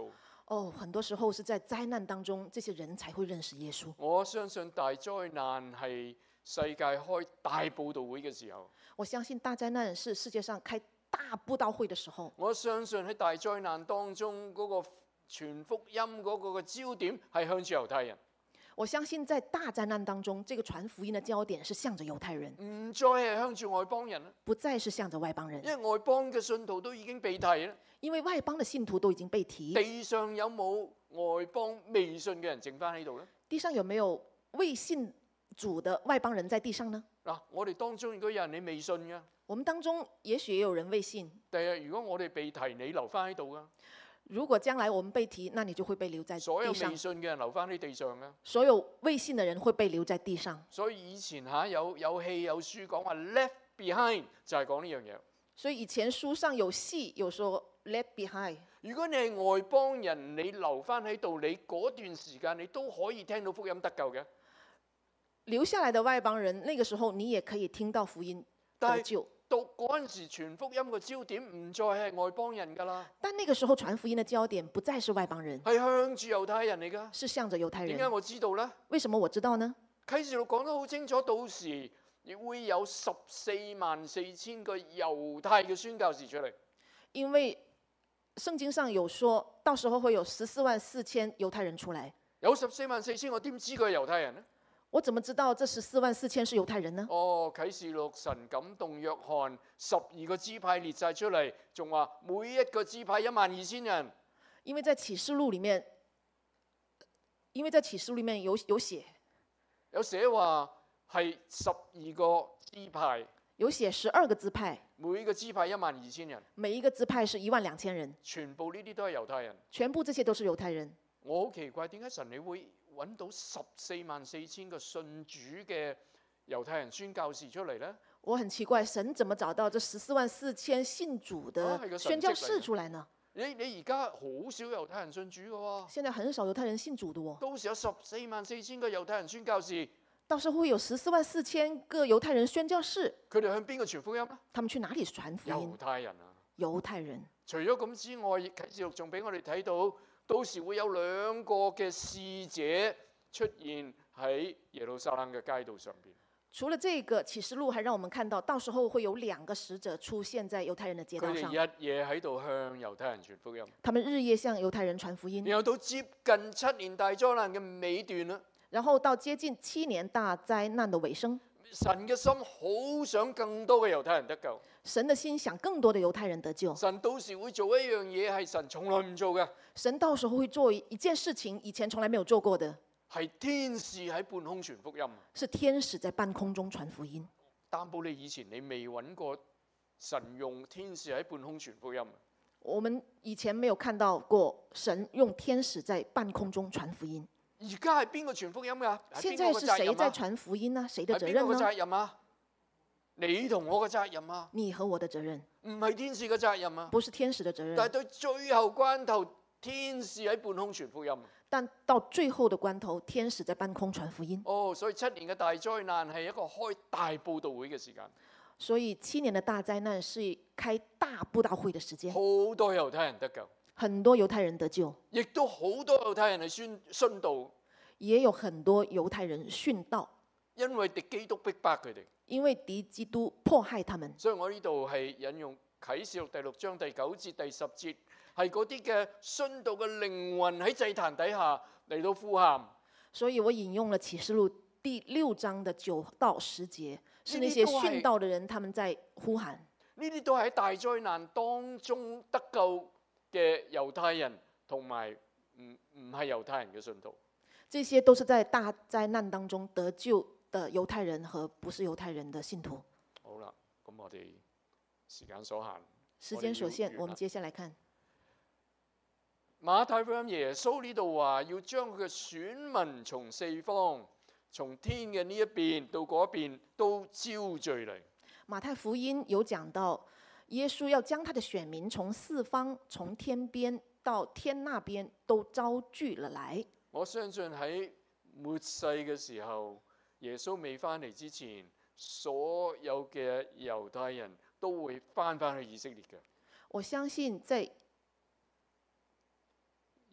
哦，很多時候是在災難當中，這些人才會認識耶穌。 我相信大災難係世界開大佈道會嘅時候。 我相信大災難是世界上開大佈道會的時候。 我相信喺大災難當中嗰個傳福音嗰個嘅焦點係向住猶太人。 我相信在大災難當中，這個傳福音的焦點是向着猶太人， 唔再係向住外邦人啦， 不再是向着外邦人， 因為外邦嘅信徒都已經被提啦。 因為外邦的信徒都已經被提。 地上有冇外邦未信嘅人剩翻喺度咧？ 地上有沒有未信主的外邦人在地上呢？ 嗱，我哋當中如果有人你未信嘅， 我們當中也許也有人未信。 第日如果我哋被提，你留翻喺度噶。 如果將來我們被提，那你就會被留在所有地上。 未信嘅人留翻喺地上噶。 所有未信的人會被留在地上。 所以以前嚇有有戲有書講話 left behind 就係講呢樣嘢。 所以以前書上有戲有說 left behind。 如果你係外邦人，你留翻喺度，你嗰段時間你都可以聽到福音得救嘅。 留下來的外邦人，那個時候你也可以聽到福音得救。 到嗰陣時傳福音嘅焦點唔再係外邦人㗎啦。 但那個時候傳福音的焦點不再是外邦人， 係向住猶太人嚟㗎。 是向着猶太人。 點解我知道呢？ 為什麼我知道呢？ 啟示錄講得好清楚，到時亦會有十四萬四千個猶太嘅宣教士出嚟。 因為聖經上有說到時候會有十四萬四千猶太人出來。 有十四萬四千，我點知佢係猶太人呢？ 我怎麼知道這十四萬四千是猶太人呢？ 哦，啟示錄神感動約翰，十二個支派列晒出嚟，仲話每一個支派一萬二千人。 因為在啟示錄裡面，因為在啟示錄裡面有有寫， 有寫話係十二個支派， 有寫十二個支派， 每個支派一萬二千人， 每一個支派是一萬兩千人， 全部呢啲都係猶太人。 全部這些都是猶太人。 我好奇怪，點解神你會揾到十四萬四千個信主嘅猶太人宣教士出嚟呢？ 我很奇怪，神怎麼找到這十四萬四千信主的宣教士出來呢？ 你你而家好少猶太人信主嘅喎。 現在很少猶太人信主的喎。 到時有十四萬四千個猶太人宣教士。 到時候會有十四萬四千個猶太人宣教士。 佢哋向邊個傳福音啊？ 他們去哪裡傳福音？ 猶太人啊。 猶太人。 除咗咁之外，啟示錄仲俾我哋睇到，到時會有兩個嘅使者出現喺耶路撒冷嘅街道上邊。 除了這個啟示錄，還讓我們看到，到時候會有兩個使者出現在猶太人的街道上。 佢哋日夜喺度向猶太人傳福音。 他們日夜向猶太人傳福音。 然後到接近七年大災難嘅尾段啦。 然後到接近七年大災難的尾聲。 神嘅心好想更多嘅猶太人得救。 神的心想更多的猶太人得救。 神到時會做一樣嘢係神從來唔做嘅。 神到時候會做一件事情，以前從來沒有做過的。 係天使喺半空傳福音。 是天使在半空中傳福音。 擔保你以前你未揾過神用天使喺半空傳福音。 我們以前沒有看到過神用天使在半空中傳福音。 而家係邊個傳福音㗎？ 現在是誰在傳福音呢？誰的責任呢？ 係邊個責任啊？你同我嘅責任啊？ 你和我的責任。 唔係天使嘅責任啊？ 不是天使的責任。 但係對最後關頭，天使喺半空傳福音。 但到最後的關頭，天使在半空傳福音。 哦，所以七年嘅大災難係一個開大佈道會嘅時間。 所以七年的大災難是開大佈道會的時間。 好多猶太人得救。 很多猶太人得救。 亦都好多猶太人係宣殉道。 也有很多猶太人殉道。 因為敵基督逼迫佢哋。 因為敵基督迫害他們。 所以我呢度係引用啟示錄第六章第九節第十節。係嗰啲嘅殉道嘅靈魂喺祭壇底下嚟到呼喊， 所以我引用了啟示錄第六章的九到十節，是那些殉道的人，他們在呼喊。 呢啲都係喺大災難當中得救嘅猶太人，同埋唔唔係猶太人嘅信徒。 這些都是在大災難當中得救的猶太人和不是猶太人的信徒。 好啦，咁我哋時間所限， 時間所限，我們接下來看。 馬太福音耶穌呢度話要將佢嘅選民從四方、從天嘅呢一邊到嗰邊都招聚嚟。 馬太福音有講到耶穌要將他的選民從四方、從天邊到天那邊都招聚了來。 我相信喺末世嘅時候，耶穌未翻嚟之前，所有嘅猶太人都會翻返去以色列嘅。 我相信在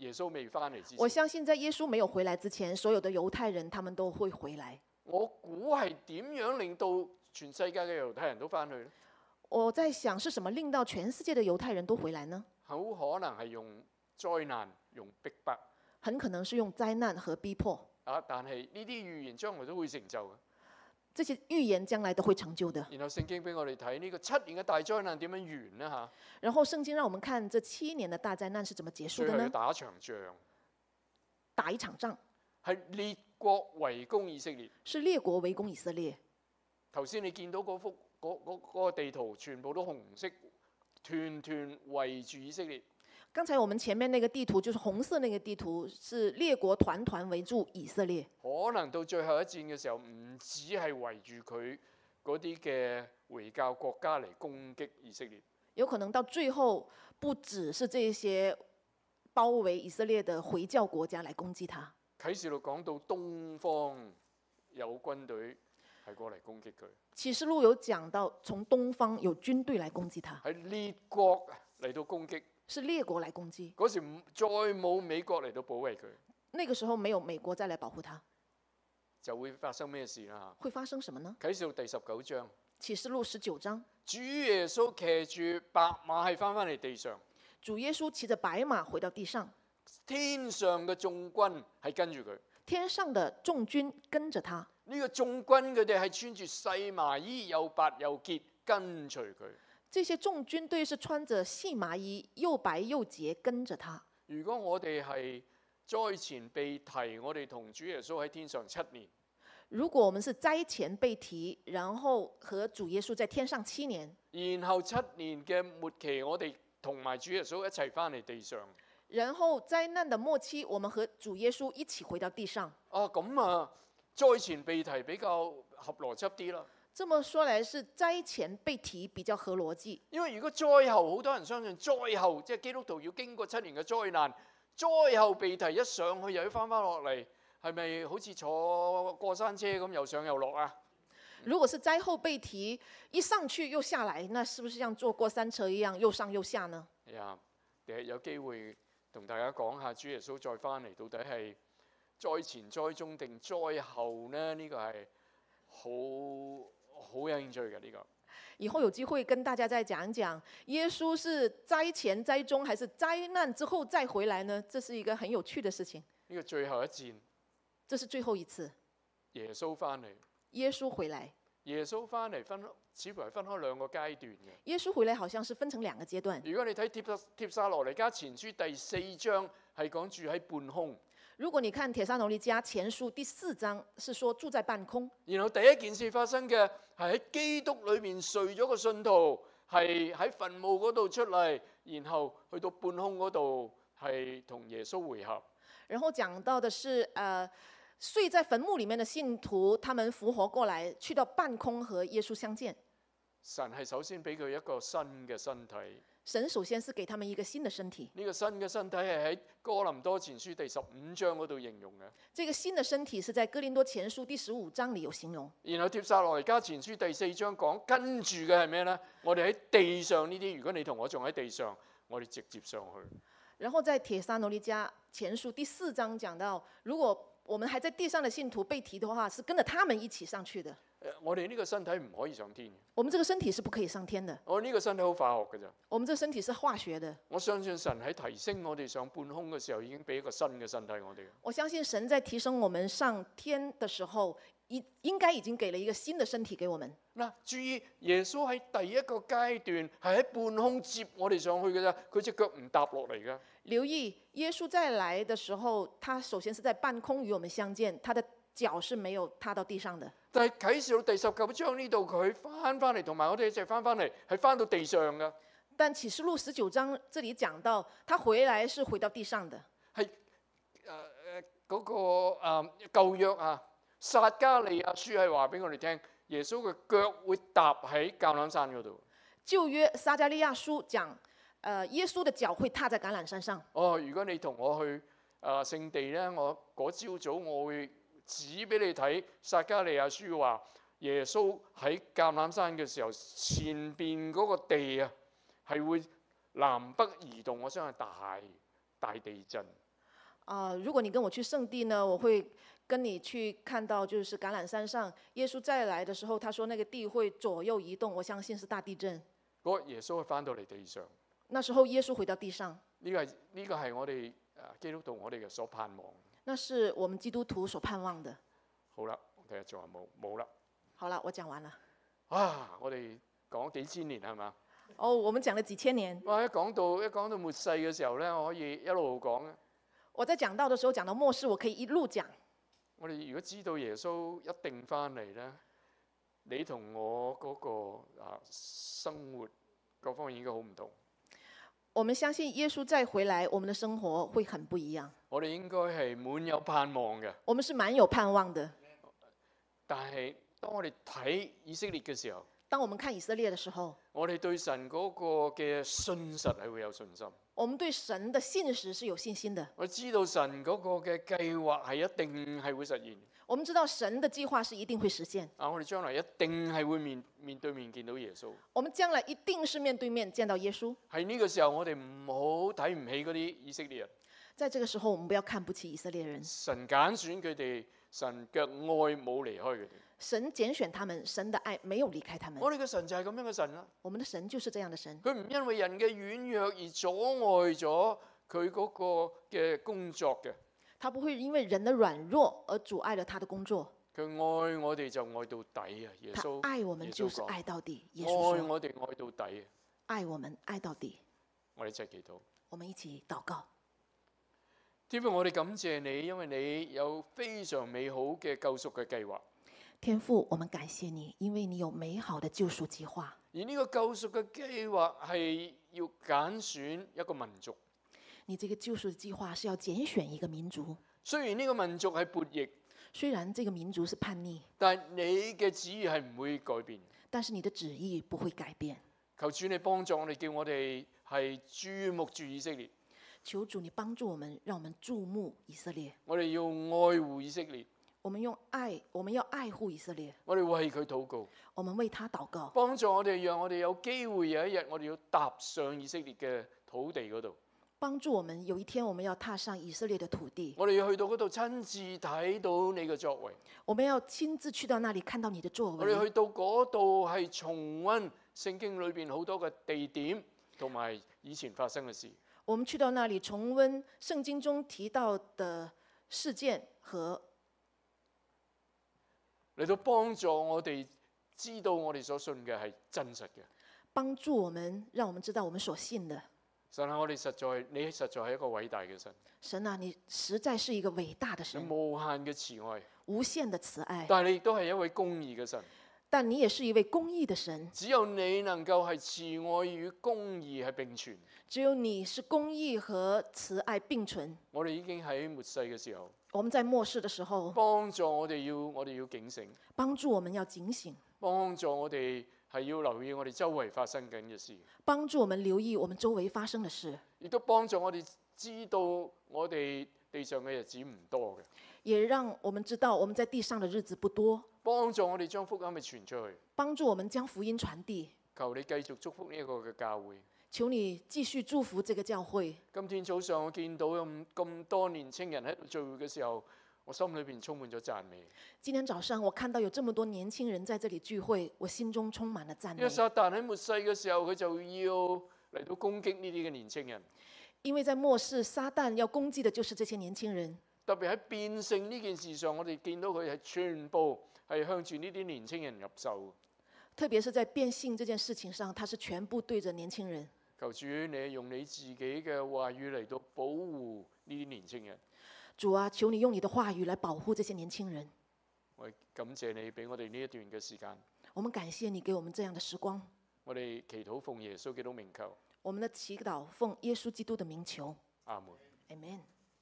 耶穌未翻嚟之我前， 相信在耶穌沒有回來之前，所有的猶太人他們都會回來。 我估係點樣令到全世界嘅猶太人都翻去咧？ 我在想是什麼令到全世界的猶太人都回來呢？ 好可能係用災難、用逼迫很可能是用災難和逼迫。 啊！但係呢啲預言將來都會成就嘅。 這些預言將來都會成就的。 然後聖經俾我哋睇呢個七年嘅大災難點樣完呢？嚇？ 然後聖經讓我們看這七年的大災難是怎麼結束最後要的呢？ 打場仗， 打一場仗， 係列國圍攻以色列。 是列國圍攻以色列。 頭先你見到嗰幅嗰嗰嗰個地圖，全部都紅色，團團圍住以色列。 剛才我們前面那個地圖就是紅色那個地圖，是列國團團圍住以色列。 可能到最後一戰嘅時候，唔止係圍住佢嗰啲嘅回教國家嚟攻擊以色列。 有可能到最後，不只是這些包圍以色列的回教國家來攻擊他。 啟示錄講到東方有軍隊係過嚟攻擊佢， 啟示錄有講到從東方有軍隊來攻擊他， 係列國嚟到攻擊。 是列國來攻擊。 嗰時再冇美國嚟到保衛佢， 那個時候沒有美國再來保護他， 就會發生咩事啦？ 會發生什麼呢？ 啟示錄第十九章， 啟示錄十九章， 主耶穌騎住白馬係翻返嚟地上， 主耶穌騎着白馬回到地上， 天上嘅眾軍係跟住佢。 天上的眾軍跟着他。 呢個眾軍佢哋係穿住細麻衣，又白又潔，跟隨佢。 這些眾軍隊是穿着細麻衣，又白又潔，跟着他。 如果我哋係災前被提，我哋同主耶穌喺天上七年。 如果我們是災前被提，然後和主耶穌在天上七年， 然後七年嘅末期，我哋同埋主耶穌一齊翻嚟地上。 然後災難的末期，我們和主耶穌一起回到地上。 啊，咁啊，災前被提比較合邏輯啲啦。 這麼說來，是災前被提比較合邏輯。 因為如果災後，好多人相信災後即係基督徒要經過七年嘅災難，災後被提一上去又要翻翻落嚟，係咪好似坐過山車咁又上又落啊？ 如果是災後被提，一上去又下來，那是不是像坐過山車一樣又上又下呢？ 係啊，第日有機會同大家講下主耶穌再翻嚟到底係災前、災中定災後呢？呢、這個係好好有興趣嘅呢、這個。 以後有機會跟大家再講一講，耶穌是災前、災中，還是災難之後再回來呢？這是一個很有趣的事情。 呢個最後一戰， 這是最後一次， 耶穌翻嚟， 耶穌回來。 耶穌翻嚟分似乎係分開兩個階段嘅。 耶穌回來好像是分成兩個階段。 如果你睇帖帖撒羅尼迦前書第四章，係講住喺半空。 如果你看帖撒羅尼迦前書第四章，是說住在半空。 然後第一件事發生嘅係喺基督裏面睡咗個信徒，係喺墳墓嗰度出嚟，然後去到半空嗰度係同耶穌會合。 然後講到的是，呃，睡在墳墓裡面的信徒，他們復活過來，去到半空和耶穌相見。 神係首先俾佢一個新嘅身體。 神首先是給他們一個新的身體。 呢個新嘅身體係喺哥林多前書第十五章嗰度形容嘅。 這個新的身體是在哥林多前書第十五章裡有形容。 然後帖撒羅尼迦前書第四章講跟住嘅係咩呢？我哋喺地上呢啲，如果你同我仲喺地上，我哋直接上去。 然後在帖撒羅尼迦前書第四章講到，如果我們還在地上的信徒被提的話，是跟着他們一起上去的。 我哋呢個身體唔可以上天。 我們這個身體是不可以上天的。 我呢個身體好化學㗎咋。 我們這個身體是化學的。 我相信神喺提升我哋上半空嘅時候，已經俾一個新嘅身體我哋。 我相信神在提升我們上天的時候，應應該已經給了一個新的身體給我們。 嗱，注意耶穌喺第一個階段係喺半空接我哋上去嘅咋，佢隻腳唔踏落嚟㗎。 留意耶穌再來的時候，他首先是在半空與我們相見，他的腳是沒有踏到地上的。 但係啟示錄第十九章呢度，佢翻翻嚟，同埋我哋一齊翻翻嚟，係翻到地上㗎。 但啟示錄十九章這裡講到，他回來是回到地上的。 係誒誒嗰個誒、呃、舊約啊，撒迦利亞書係話俾我哋聽，耶穌嘅腳會踏喺橄欖山嗰度。 舊約撒迦利亞書講，誒、呃、耶穌的腳會踏在橄欖山上。 哦，如果你同我去誒、呃、聖地咧，我嗰朝早我會指俾你睇撒迦利亞書話，耶穌喺橄欖山嘅時候，前邊嗰個地啊係會南北移動，我相信大大地震。 啊、如果你跟我去聖地呢，我會跟你去看到，就是橄欖山上耶穌再來的時候，他說那個地會左右移動，我相信是大地震。 嗰日耶穌係翻到嚟地上， 那時候耶穌回到地上， 呢個係呢個係我哋誒基督徒我哋嘅所盼望。 那是我們基督徒所盼望的。 好啦，我睇下仲有冇冇啦。 好了，我講完了。 啊，我哋講幾千年係嘛？ 哦，我們講了幾千年。 哇！一講到一講到末世嘅時候咧，我可以一路講嘅。 我在講到的時候講到末世，我可以一路講。 我哋如果知道耶穌一定翻嚟咧，你同我嗰個啊生活各方面應該好唔同。 我們相信耶穌再回來，我們的生活會很不一樣。 我哋應該係滿有盼望嘅。 我們是滿有盼望的。 但係當我哋睇以色列嘅時候， 當我們看以色列的時候， 我哋對神嗰個嘅信實係會有信心。 我們對神的信實是有信心的。 我知道神嗰個嘅計劃係一定係會實現。 我們知道神的計劃是一定會實現。 啊，我哋將來一定係會面面對面見到耶穌。 我們將來一定是面對面見到耶穌。 喺呢個時候，我哋唔好睇唔起嗰啲以色列人。 在這個時候，我們不要看不起以色列人。 神揀選佢哋，神嘅愛冇離開佢哋。 神揀選他們，神的愛沒有離開他們。 我哋嘅神就係咁樣嘅神啦。 我們的神就是這樣的神。 佢唔因為人嘅軟弱而阻礙咗佢嗰個嘅工作嘅。 他不會因為人的軟弱而阻礙了他的工作。 佢愛我哋就愛到底啊！耶他穌愛我們就是愛到底。耶穌說愛我哋愛到底啊！ 愛我們愛到底。 我哋一齊祈禱。 我們一起禱告。 天父，我哋感謝你，因為你有非常美好嘅救贖嘅計劃。 天父，我們感謝你，因為你有美好的救贖計劃。 而呢個救贖嘅計劃係要揀選一個民族。 你這個救贖計劃是要揀選一個民族。 雖然呢個民族係叛逆， 雖然這個民族是叛逆， 但係你嘅旨意係唔會改變。 但是你的旨意不會改變。 求主你幫助我哋，叫我哋係注目住以色列。 求主你幫助我們，讓我們注目以色列。 我哋要愛護以色列。 我們用愛，我們要愛護以色列。 我哋為佢禱告。 我們為他禱告。 幫助我哋，讓我哋有機會有一日，我哋要踏上以色列嘅土地嗰度。 幫助我們有一天我們要踏上以色列的土地。 我哋要去到嗰度親自睇到你嘅作為。 我們要親自去到那裡看到你的作為。 我哋去到嗰度係重溫聖經裏邊好多嘅地點同埋以前發生嘅事。 我們去到那裡重溫聖經中提到的事件和嚟到幫助我哋知道我哋所信嘅係真實嘅。 幫助我們，讓我們知道我們所信的。 神啊，我哋實在，你實在係一個偉大嘅神。 神啊，你實在是一個偉大的神。 你無限嘅慈愛， 無限的慈愛。 但係你亦都係一位公義嘅神。 但你也是一位公義的神。 只有你能夠係慈愛與公義係並存。 只有你是公義和慈愛並存。 我哋已經喺末世嘅時候， 我們在末世的時候， 幫助我哋要我哋要警醒， 幫助我們要警醒， 幫助我哋係要留意我哋周圍發生緊嘅事， 幫助我們留意我們周圍發生的事， 亦都幫助我哋知道我哋地上嘅日子唔多嘅， 也讓我們知道我們在地上的日子不多， 幫助我哋將福音咪傳出去， 幫助我們將福音傳遞。 求你繼續祝福呢一個嘅教會。 求你繼續祝福這個教會。 今天早上我見到有咁多年青人喺度聚會嘅時候，我心裏邊充滿咗讚美。 今天早上我看到有這麼多年輕人在這裡聚會，我心中充滿了讚美。 因為撒旦喺末世嘅時候，佢就要嚟到攻擊呢啲嘅年青人。 因為在末世，撒旦要攻擊的就是這些年輕人。 特別喺變性呢件事上，我哋見到佢係全部係向住呢啲年青人入手。 特別是在變性這件事情上，他是全部對着年輕人。 求主你用你自己嘅話語嚟到保護呢啲年青人。 主啊，求你用你的話語來保護這些年輕人。 我感謝你俾我哋呢一段嘅時間。 我們感謝你給我們這樣的時光。 我哋祈禱奉耶穌基督名求。 我們的祈禱奉耶穌基督的名求。 阿門。 Amen。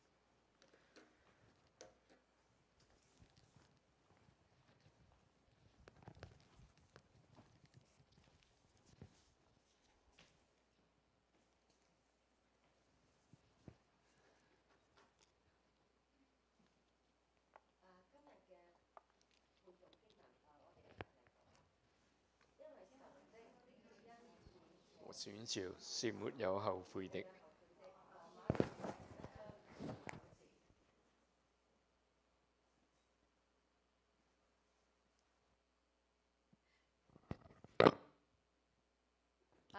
我選召是沒有後悔的。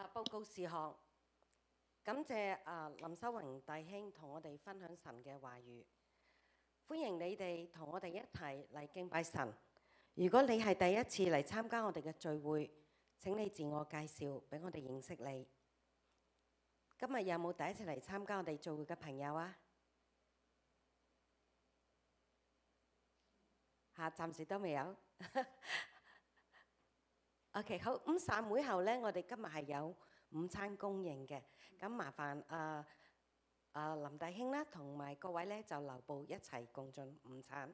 啊，報告事項，感謝啊林修榮弟兄同我哋分享神嘅話語。歡迎你哋同我哋一齊嚟敬拜神。如果你係第一次嚟參加我哋嘅聚會，請你自我介紹，俾我哋認識你。今日有冇第一次嚟參加我哋聚會嘅朋友啊？嚇，暫時都未有。OK， 好，咁散會後咧，我哋今日係有午餐供應嘅。咁麻煩啊啊林弟兄啦，同埋各位咧就留步一齊共進午餐。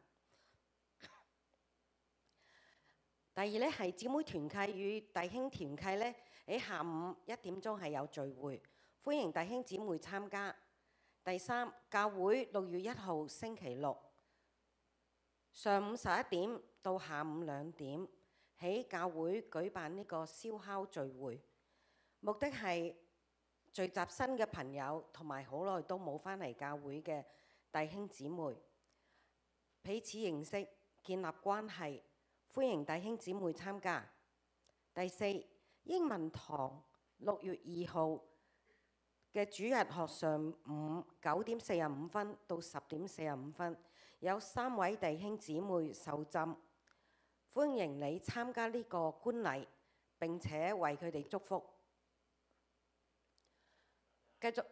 第二咧係姊妹團契與弟兄團契咧，喺下午一點鐘係有聚會，歡迎弟兄姊妹參加。第三，教會六月一號星期六上午十一點到下午兩點，喺教會舉辦呢個燒烤聚會，目的係聚集新嘅朋友同埋好耐都冇返嚟教會嘅弟兄姊妹，彼此認識，建立關係。歡迎弟兄姊妹參加。第四，英文堂六月二號嘅主日學上午九點四十五分到十點四十五分，有三位弟兄姊妹受浸，歡迎你參加呢個觀禮，並且為佢哋祝福。繼續。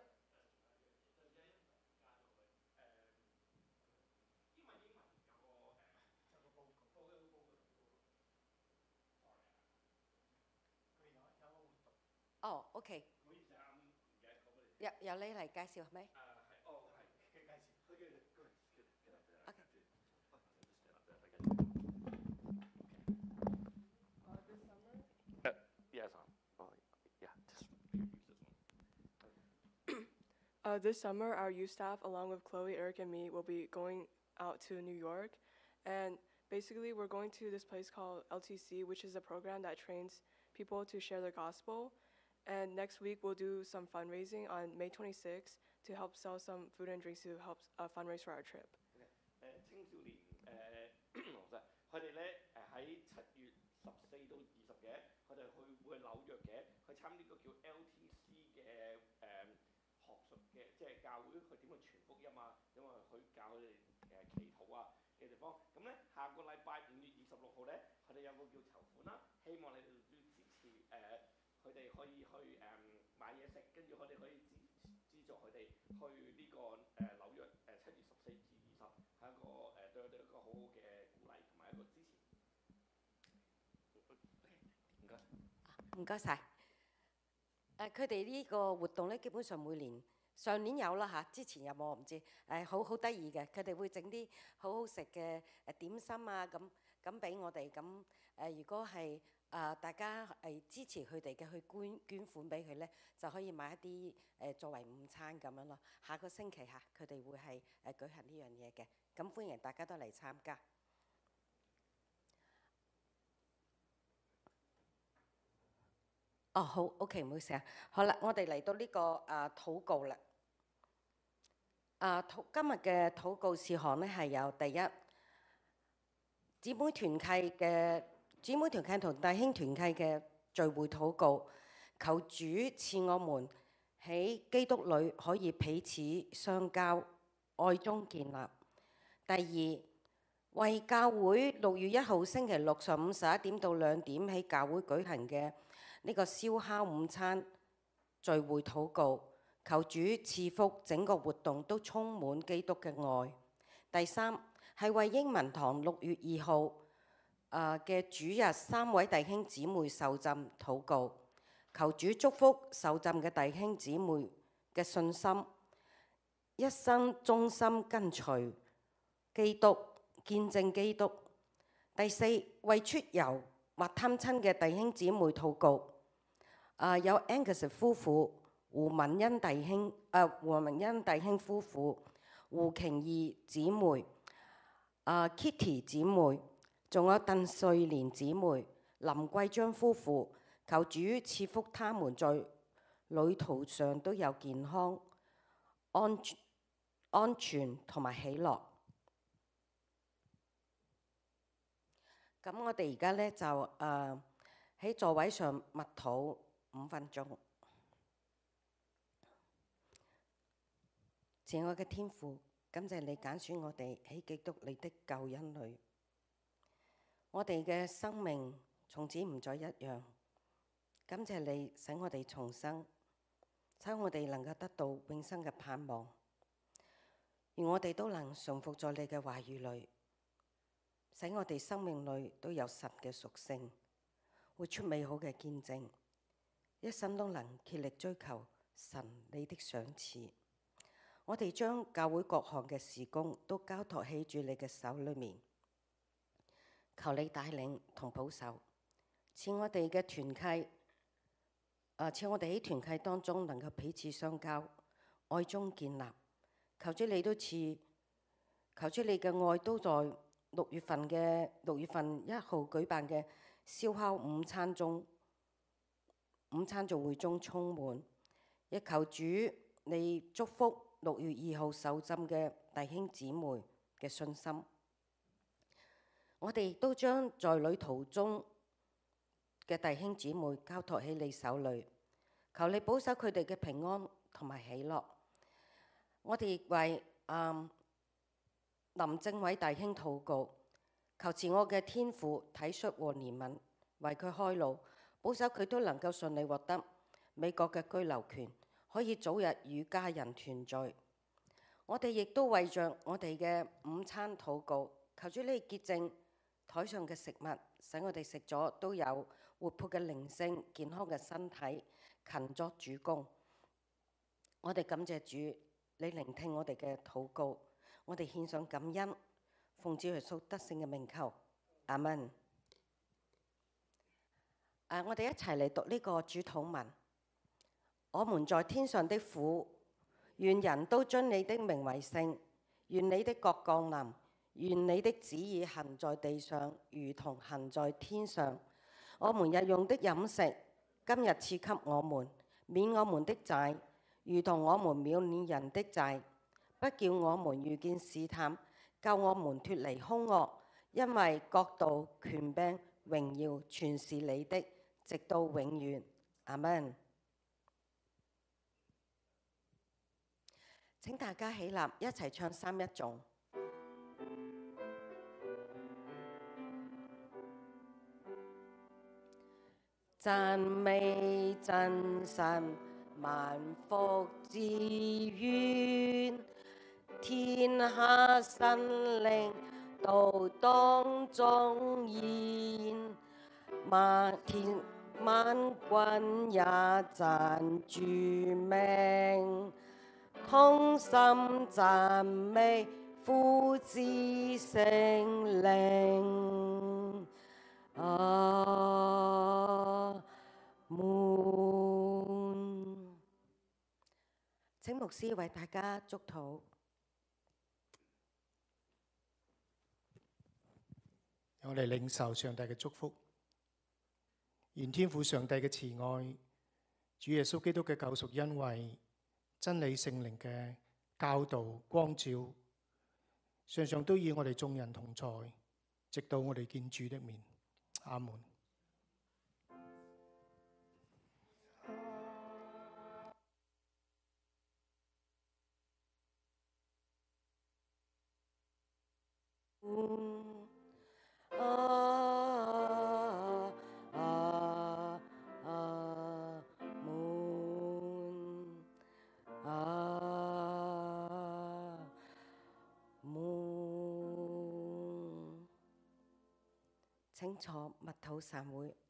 哦，OK。由由你嚟介紹係咪？ Uh, this summer, our youth staff, along with Chloe, Eric, and me, will be going out to New York. And basically, we're going to this place called L T C, which is a program that trains people to share the gospel. And next week, we'll do some fundraising on May twenty-sixth to help sell some food and drinks to help uh, fundraise for our trip. 誒青少年誒其實佢哋咧誒喺七月十四到二十嘅，佢哋去會去紐約嘅，去參呢個叫 L T C 嘅誒學術嘅，即係教會佢點去傳福音啊，因為佢教佢哋誒祈禱啊嘅地方。咁咧下個禮拜五月二十六號咧，佢哋有個叫籌款啦，希望你哋都支持誒佢哋可以去誒、嗯、買嘢食，跟住佢哋可以資資助佢哋去呢、這個誒、呃、紐約誒七月十四至二十，係一個誒、呃、對佢哋一個好好嘅鼓勵同埋一個支持。唔該， 唔該晒。誒，佢哋呢個活動咧，基本上每年上年有啦嚇，之前有冇我唔知。誒，好好得意嘅，佢哋會整啲好好食嘅誒點心啊，咁咁俾我哋。咁誒，如果係啊、呃，大家係支持佢哋嘅，去捐捐款俾佢咧，就可以買一啲誒、呃、作為午餐咁樣咯。下個星期嚇，佢哋會係誒舉行呢樣嘢嘅，咁歡迎大家都嚟參加。哦，好 ，OK， 唔好意思啊。好啦，我哋嚟到呢、這個啊禱告啦。啊，禱今日嘅禱告事項咧係有第一，姊妹團契嘅姊妹團契同弟兄團契嘅聚會禱告，求主賜我們喺基督裏可以彼此相交，愛中建立。第二，為教會六月一號星期六上午十一點到兩點喺教會舉行嘅呢個燒烤午餐聚會禱告，求主賜福整個活動都充滿基督嘅愛。第三，係為英文堂六月二號誒嘅主日三位弟兄姊妹受浸禱告，求主祝福受浸嘅弟兄姊妹嘅信心，一生忠心跟隨基督，見證基督。第四，為出遊或探親嘅弟兄姊妹禱告。啊，有 Angus 夫婦、胡文恩弟兄、啊胡文恩弟兄夫婦、胡瓊義姊妹、啊 Kitty 姊妹，仲有鄧瑞蓮姊妹、林桂章夫婦，求主賜福他們在旅途上都有健康、安全、安全同埋喜樂。咁我哋而家咧就誒喺座位上默禱五分鐘。 慈愛嘅天父，感謝你揀選我哋喺基督你的救恩裏，我哋嘅生命從此唔再一樣。感謝你使我哋重生，使我哋能夠得到永生嘅盼望，而我哋都能順服在你嘅話語裏，使我哋生命裏都有神嘅屬性，活出美好嘅見證，一生都能竭力追求神你的賞賜。我哋將教會各項嘅事工都交託喺住你嘅手裏面，求你帶領同保守，賜我哋嘅團契，啊，賜我哋喺團契當中能夠彼此相交，愛中建立。求主你都賜，求主你嘅愛都在六月份嘅六月份一號舉辦嘅燒烤午餐中，午餐聚會中充滿。亦求主你祝福六月二號受浸嘅弟兄姊妹嘅信心。我哋亦都將在旅途中嘅弟兄姊妹交託喺你手裏，求你保守佢哋嘅平安同埋喜樂。我哋亦為、嗯、林正偉弟兄禱告，求慈愛嘅天父體恤和憐憫，為佢開路，保守佢都能夠順利獲得美國嘅居留權，可以早日與家人團聚。我哋亦都為着我哋嘅午餐禱告，求主你潔淨台上嘅食物，使我哋食咗都有活潑嘅靈性、健康嘅身體，勤作主工。我哋感謝主，你聆聽我哋嘅禱告，我哋獻上感恩，奉主耶穌得勝嘅名求，阿門。誒，我哋一齊嚟讀呢個主禱文。我們在天上的父，願人都尊你的名為聖，願你的國降臨，願你的旨意行在地上，如同行在天上。我們日用的飲食，今日賜給我們，免我們的債，如同我們免人的債，不叫我們遇見試探，救我們脫離兇惡，因為國度、權柄、榮耀全是你的，直到永遠。阿們。請大家起立，一齊唱三一頌。讚美真神萬福之源，天下神靈都當中現，萬天萬軍也讚主名，同心讚美父子聖靈。阿門。請牧師為大家祝禱。 我哋領受上帝嘅祝福，願天父上帝嘅慈愛、主耶穌基督嘅救贖恩惠、真理聖靈嘅教導光照，常常都與我哋眾人同在，直到我哋見主的面。阿門。 啊啊啊門啊門，請坐，默禱散會。